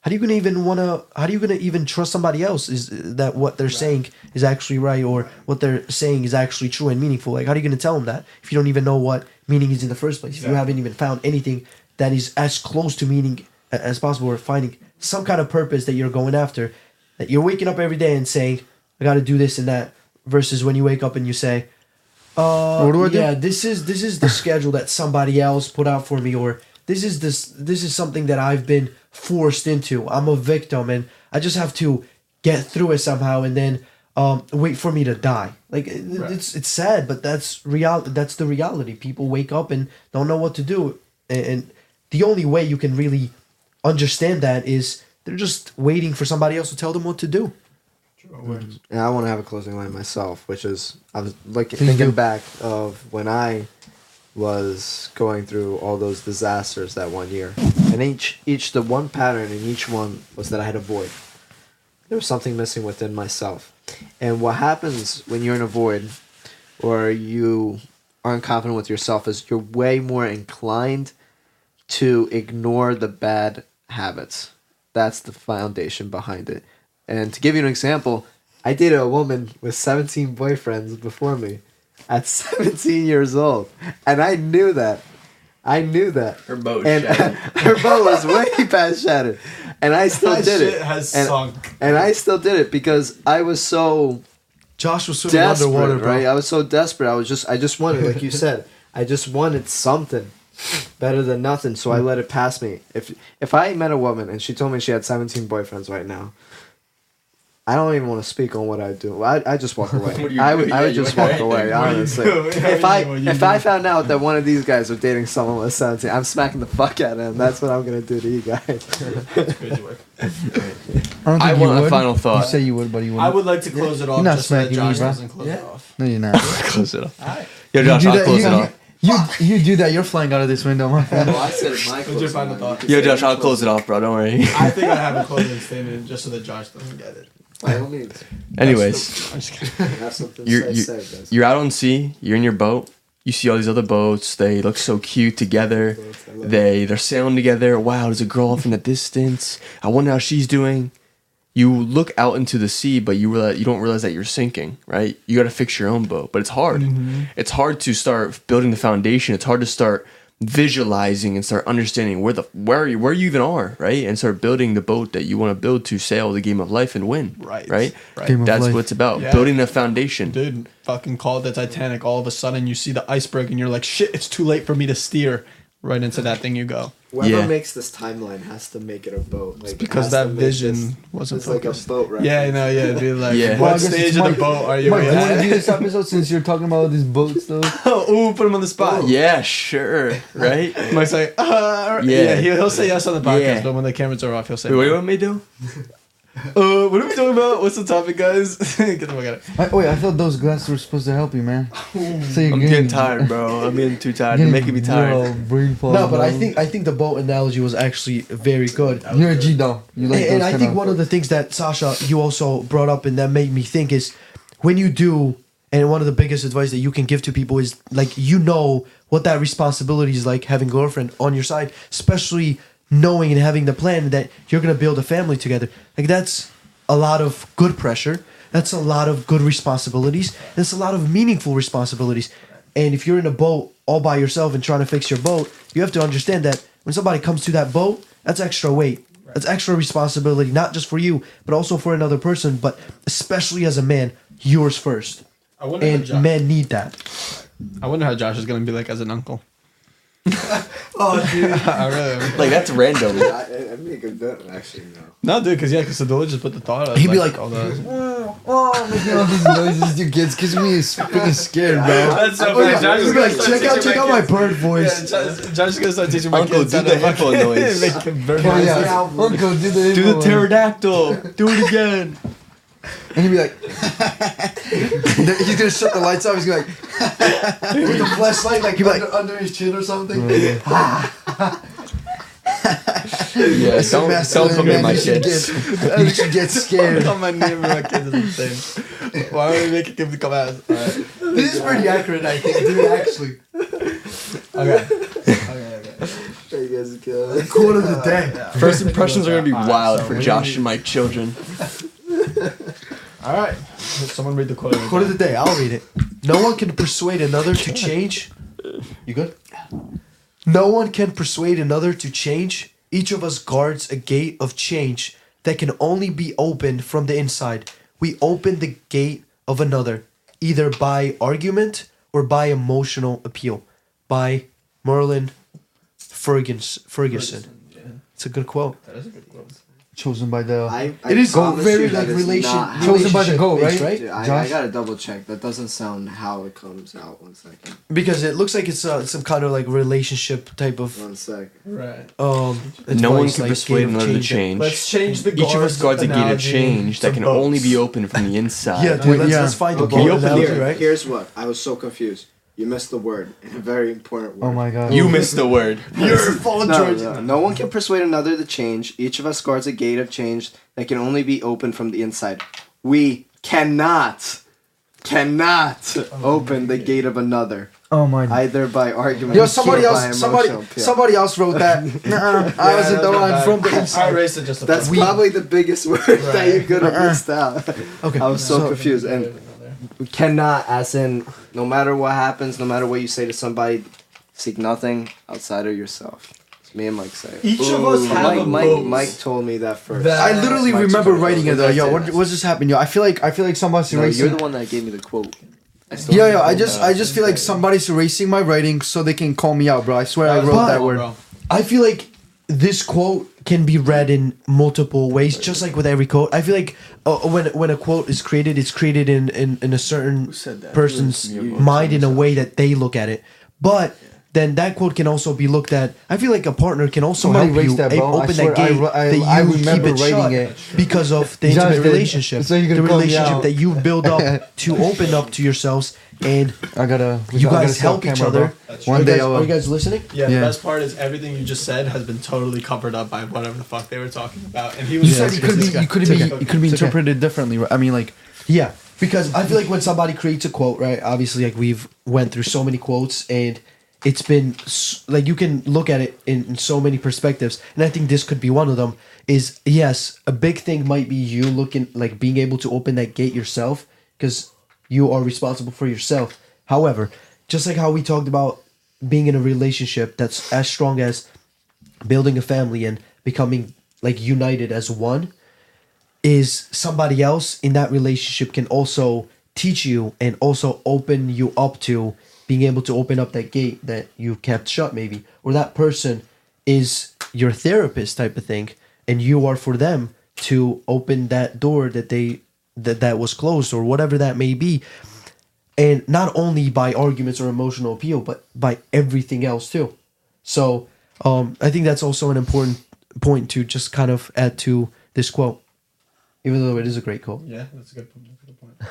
how do you gonna even wanna? How do you gonna even trust somebody else? Is that what they're saying is actually right, or what they're saying is actually true and meaningful? Like, how are you gonna tell them that if you don't even know what meaning is in the first place? If you haven't even found anything that is as close to meaning a- as possible, or finding some kind of purpose that you're going after, that you're waking up every day and saying, "I got to do this and that," versus when you wake up and you say, "Uh, What do I do? yeah, this is this is the schedule that somebody else put out for me," or this is this this is something that I've been forced into. I'm a victim, and I just have to get through it somehow, and then um, wait for me to die. Like it, Right. it's it's sad, but that's real. That's the reality. People wake up and don't know what to do, and, and the only way you can really understand that is they're just waiting for somebody else to tell them what to do. And I want to have a closing line myself, which is I was like Please thinking do. back of when I was going through all those disasters that one year, and each each the one pattern in each one was that I had a void. There was something missing within myself, and what happens when you're in a void, or you aren't confident with yourself, is you're way more inclined to ignore the bad habits. That's the foundation behind it. And to give you an example, I dated a woman with seventeen boyfriends before me at seventeen years old. And I knew that. I knew that. Her boat And shattered. her boat was way past shattered. And I still That did shit it. has and, sunk. and I still did it because I was so Josh was swimming desperate, underwater, bro. right? I was so desperate. I was just, I just wanted, like you said, I just wanted something better than nothing. So I let it pass me. If if I met a woman and she told me she had seventeen boyfriends right now, I don't even want to speak on what I do. I I just walk away. What do you I do? would I Yeah, would you just would, walk right? away. What do you Honestly, do? if I What do you if do? I found out that one of these guys are dating someone with seventeen, I'm smacking the fuck out of him. That's what I'm gonna do to you guys. That's crazy work. I, don't I think you want a would. final thought. You say you would, but you I wouldn't. would like to close it off You're not just so that smacking me, Josh bro. doesn't close it off. No, you're not. Close it off. Alright. Yo, You Josh, do I'll that. close You, it off. you, you do that. You're flying out of this window, my friend. Well, I said it. My What's your final thought? Yo, Josh, I'll close it off, bro. Don't worry. I think I have a closing statement just so that Josh doesn't get it. By all means, Anyways, I'm just kidding. have something You're- to you- say, say guys. you're out on sea. You're in your boat. You see all these other boats. They look so cute together. They they're sailing together. Wow, there's a girl off in the distance. I wonder how she's doing. You look out into the sea, but you realize you don't realize that you're sinking. Right? You got to fix your own boat, but it's hard. It's hard to start building the foundation. It's hard to start visualizing and start understanding where the where you where you even are, right? And start building the boat that you want to build to sail the game of life and win. Right. Right. Right. Game of That's life. what it's about. Yeah. Building the foundation. Dude, fucking call it the Titanic. All of a sudden, you see the iceberg, and you're like, "Shit! It's too late for me to steer." Right into that thing you go. Whoever Yeah. makes this timeline has to make it a boat. Like, Because has that to make vision this- wasn't It's like a focused. boat, right? Yeah, I know. Yeah, dude. Like, Yeah. Well, I what guess it's stage of the Mike- boat are you Mike, do you want to do at? this episode since you're talking about all these boats, though? Oh, ooh, put him on the spot. Yeah, sure. Right? Mike's like, uh, Yeah. yeah. He'll, he'll say yes on the podcast, Yeah. but when the cameras are off, he'll say. Wait, what do you no. want me to do? Uh, what are we talking about? What's the topic, guys? Get the fuck out of I, wait, I thought those glasses were supposed to help you, man. So you're I'm getting tired, bro. I'm getting too tired. You're making me tired. Brain fog, No, but I bro. think I think the boat analogy was actually very good. You're a G though. You like and and those I kind think of- one of the things that Sasha you also brought up and that made me think is when you do, and one of the biggest advice that you can give to people is like you know what that responsibility is like having a girlfriend on your side, especially knowing and having the plan that you're gonna build a family together. Like that's a lot of good pressure. That's a lot of good responsibilities. That's a lot of meaningful responsibilities. And if you're in a boat all by yourself and trying to fix your boat, you have to understand that when somebody comes to that boat, that's extra weight. That's extra responsibility, not just for you, but also for another person, but especially as a man, yours first. I wonder, how And Josh, men need that. I wonder how Josh is gonna be like as an uncle. Oh, dude. I really. Like, that's random. I, I, I make a good actually no. No, dude, because yeah, because Sadula just put the thought out. He'd be like, all the. Oh, making all these noises, you kids, gives me freaking scared, bro. That's so Oh, yeah. He'd be like, check out, check out my bird voice. Josh, Josh is gonna start teaching my Uncle, kids do how the to hippo fucking noise. make a bird Oh noise. yeah, Uncle, do the Do the info one. pterodactyl. Do it again. And he'd be like, he's gonna shut the lights off. He's gonna be like, With the flashlight, like, he'd be like, under, under his chin or something. Yeah, don't, don't put me in man, my you should kids. get, you should get scared. On my knee and my kids is the same. Why would we make it give the come out? Alright. This is pretty accurate, I think, dude, actually. Okay. Okay, okay. You guys are killing Quote of the day. First impressions are gonna be Alright, wild so for we- Josh and Mike children. All right. Someone read the quote. Quote of the day. I'll read it. No one can persuade another to change. You good? No one can persuade another to change. Each of us guards a gate of change that can only be opened from the inside. We open the gate of another, either by argument or by emotional appeal. By Merlin Fergus- Ferguson. It's a good quote. That is a good quote. Chosen by the. I, I It is promise very you that like is relation. not how- Chosen by the relationship goat, based, right? right? Dude, I, I Josh? gotta double check. That doesn't sound how it comes out. One second. Because it looks like it's uh, some kind of like relationship type of One second. Right. um. No one advice, can like, persuade gate of another to change. change. Let's change the Each of us guards a gate of analogy change that to can only be boats. opened from the inside. Yeah, dude, Wait, let's, yeah. let's find the Okay, boat open analogy, here, right? here's what. I was so confused. You missed the word. A very important word. Oh my god. You missed the word. Your fault, No, George. no, no one can persuade another to change. Each of us guards a gate of change that can only be opened from the inside. We cannot, cannot open the gate of another, Oh my. either by argument Yo, somebody or by else. Somebody. emotional appeal. Somebody else wrote that. Nuh-uh, I wasn't the one from the I inside. erased it just a That's fuck. probably the biggest word that you could have missed out. Okay. I was so, So- confused. And we cannot, as in, no matter what happens, no matter what you say to somebody, seek nothing outside of yourself. It's me and Mike say it. Each of us have Mike, a Mike, boat. Mike told me that first. That- I literally Mike's remember quote. writing it though. Yo, what, That's what's just happened, yo? I feel like I feel like somebody's No, erasing. you're the one that gave me the quote. I still Yeah, have yeah. the I quote. just, I just feel like somebody's erasing my writing so they can call me out, bro. I swear I That was wrote But- that cool, word. bro. I feel like this quote can be read in multiple ways, just like with every quote. I feel like uh, when when a quote is created, it's created in in, in a certain said that? person's It was me or mind in a Mike. way that they look at it. But then that quote can also be looked at. I feel like a partner can also Somebody help raised you that, eh, bro. I open swear, that gate I ri- I- that you I keep remember it writing shut it. because of the Josh intimate did. relationship, So you the could call me relationship out. that you build up to open up to yourselves, and I gotta. we you gotta- I guys gotta stay on help each camera, other. bro. That's One Are you day guys, I'll. are you guys listening? Yeah, Yeah. the best part is everything you just said has been totally covered up by whatever the fuck they were talking about, and he was You just said it could be. You could It's be. okay. It could be It's okay. interpreted differently. Right? I mean, like. Yeah, because I feel like when somebody creates a quote, right? Obviously, like we've went through so many quotes, and it's been s- like you can look at it in, in so many perspectives, and I think this could be one of them. Is yes, a big thing might be you looking like being able to open that gate yourself, because you are responsible for yourself. However, just like how we talked about being in a relationship that's as strong as building a family and becoming like united as one, is somebody else in that relationship can also teach you and also open you up to being able to open up that gate that you kept shut maybe, or that person is your therapist type of thing, and you are for them to open that door that they that that was closed or whatever that may be, and not only by arguments or emotional appeal but by everything else too. So um I think that's also an important point to just kind of add to this quote, even though it is a great quote. Yeah, that's a good point. That's a good point.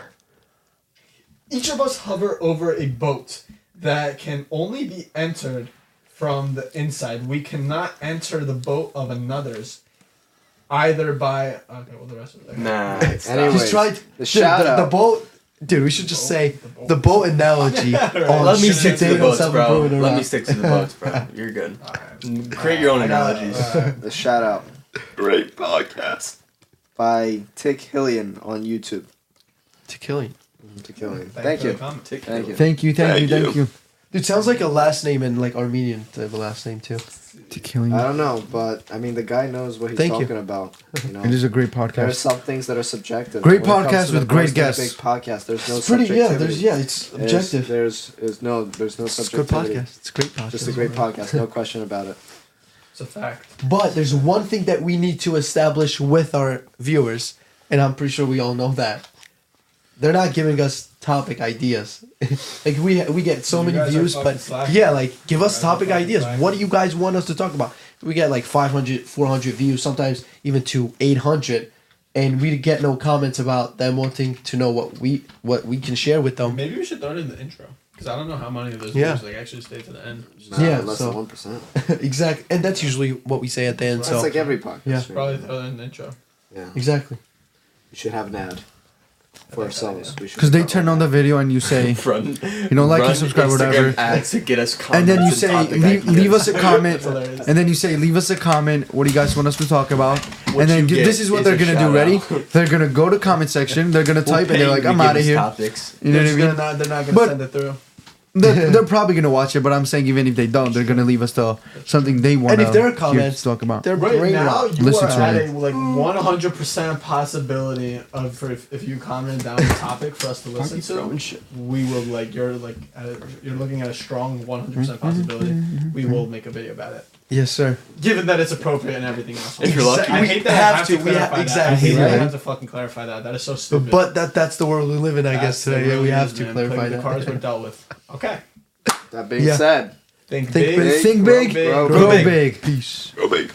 Each of us hover over a boat that can only be entered from the inside. We cannot enter the boat of another's either by. Okay, well, the rest of it. Nah. Anyways, Just tried the shout the, out. the boat, dude. We should just say The boat. the boat analogy. on Let me Shit stick to the Daniel boats, Seven bro. Brewing Let Around. me stick to the boats, bro. You're good. Create your own analogies. The shout out Great podcast. by Tick Hillian on YouTube. To killing. Tick Hillian. Thank Thank you. you. for the comment. Thank you. Thank you. Thank, Thank you. Thank you. you. Dude, sounds like a last name in like Armenian type of last name too. To kill I you. don't know, but I mean, the guy knows what he's Thank you. talking about. You know, It is a great there are podcast. some things that are subjective. Great When it comes podcast to the with great Roasting guests. Big podcast. There's no It's pretty. Yeah. subjectivity. There's yeah. It's There's- objective. There's, there's no there's no It's a good subjectivity. podcast. It's a great podcast. Just a great podcast, no question about it. It's a fact. But there's one thing that we need to establish with our viewers, and I'm pretty sure we all know that. They're not giving us topic ideas. Like we we get so You many guys are views, fucking but slacking. yeah, like give us You guys are topic fucking ideas. slacking. What do you guys want us to talk about? We get like five hundred, four hundred views, sometimes even to eight hundred, and we get no comments about them wanting to know what we what we can share with them. Maybe we should throw it in the intro because I don't know how many of those Yeah. videos like actually stay to the end. Nah, Yeah, less so- than one percent. Exactly, and that's usually what we say at the end. That's So like every podcast. Yeah. right? Probably throw it in the intro. Yeah. exactly. You should have an ad. for ourselves. We should Because they make our turn own on the video and you say, Run, you know, like run and subscribe, Instagram whatever. ads to get us And comments then you and say, topic leave, ideas. leave us a comment. That's hilarious. And then you say, leave us a comment. What do you guys want us to talk about? What and then you gi- get this is what is they're a gonna do. shout Ready? out. They're gonna go to comment section. They're gonna We'll type and pay they're you like, to I'm give out of us here. Topics. You know they're, what I mean? just gonna not, they're not gonna But- send it through. They're, they're probably gonna watch it, but I'm saying even if they don't, they're gonna leave us the something they want And if there are to comments, talk about. They're Right great. now, you Listen are to at it. a like one hundred percent possibility of for if, if you comment down the topic for us to listen throwing to, shit. we will like you're like at a, you're looking at a strong one hundred percent possibility. We will make a video about it, Yes, sir. given that it's appropriate and everything else. If you're lucky. I We hate that have I have to, to, we clarify ha- that. I exactly, hate that I right? have to fucking clarify that. That is so stupid. But that that's the world we live in, I guess, That's today. the Yeah, we real have news, to man. clarify The cards were that. dealt with. Okay. That being Yeah. said, Think, Think big. big. Think grow big, big, grow grow big. big. Peace. Go big.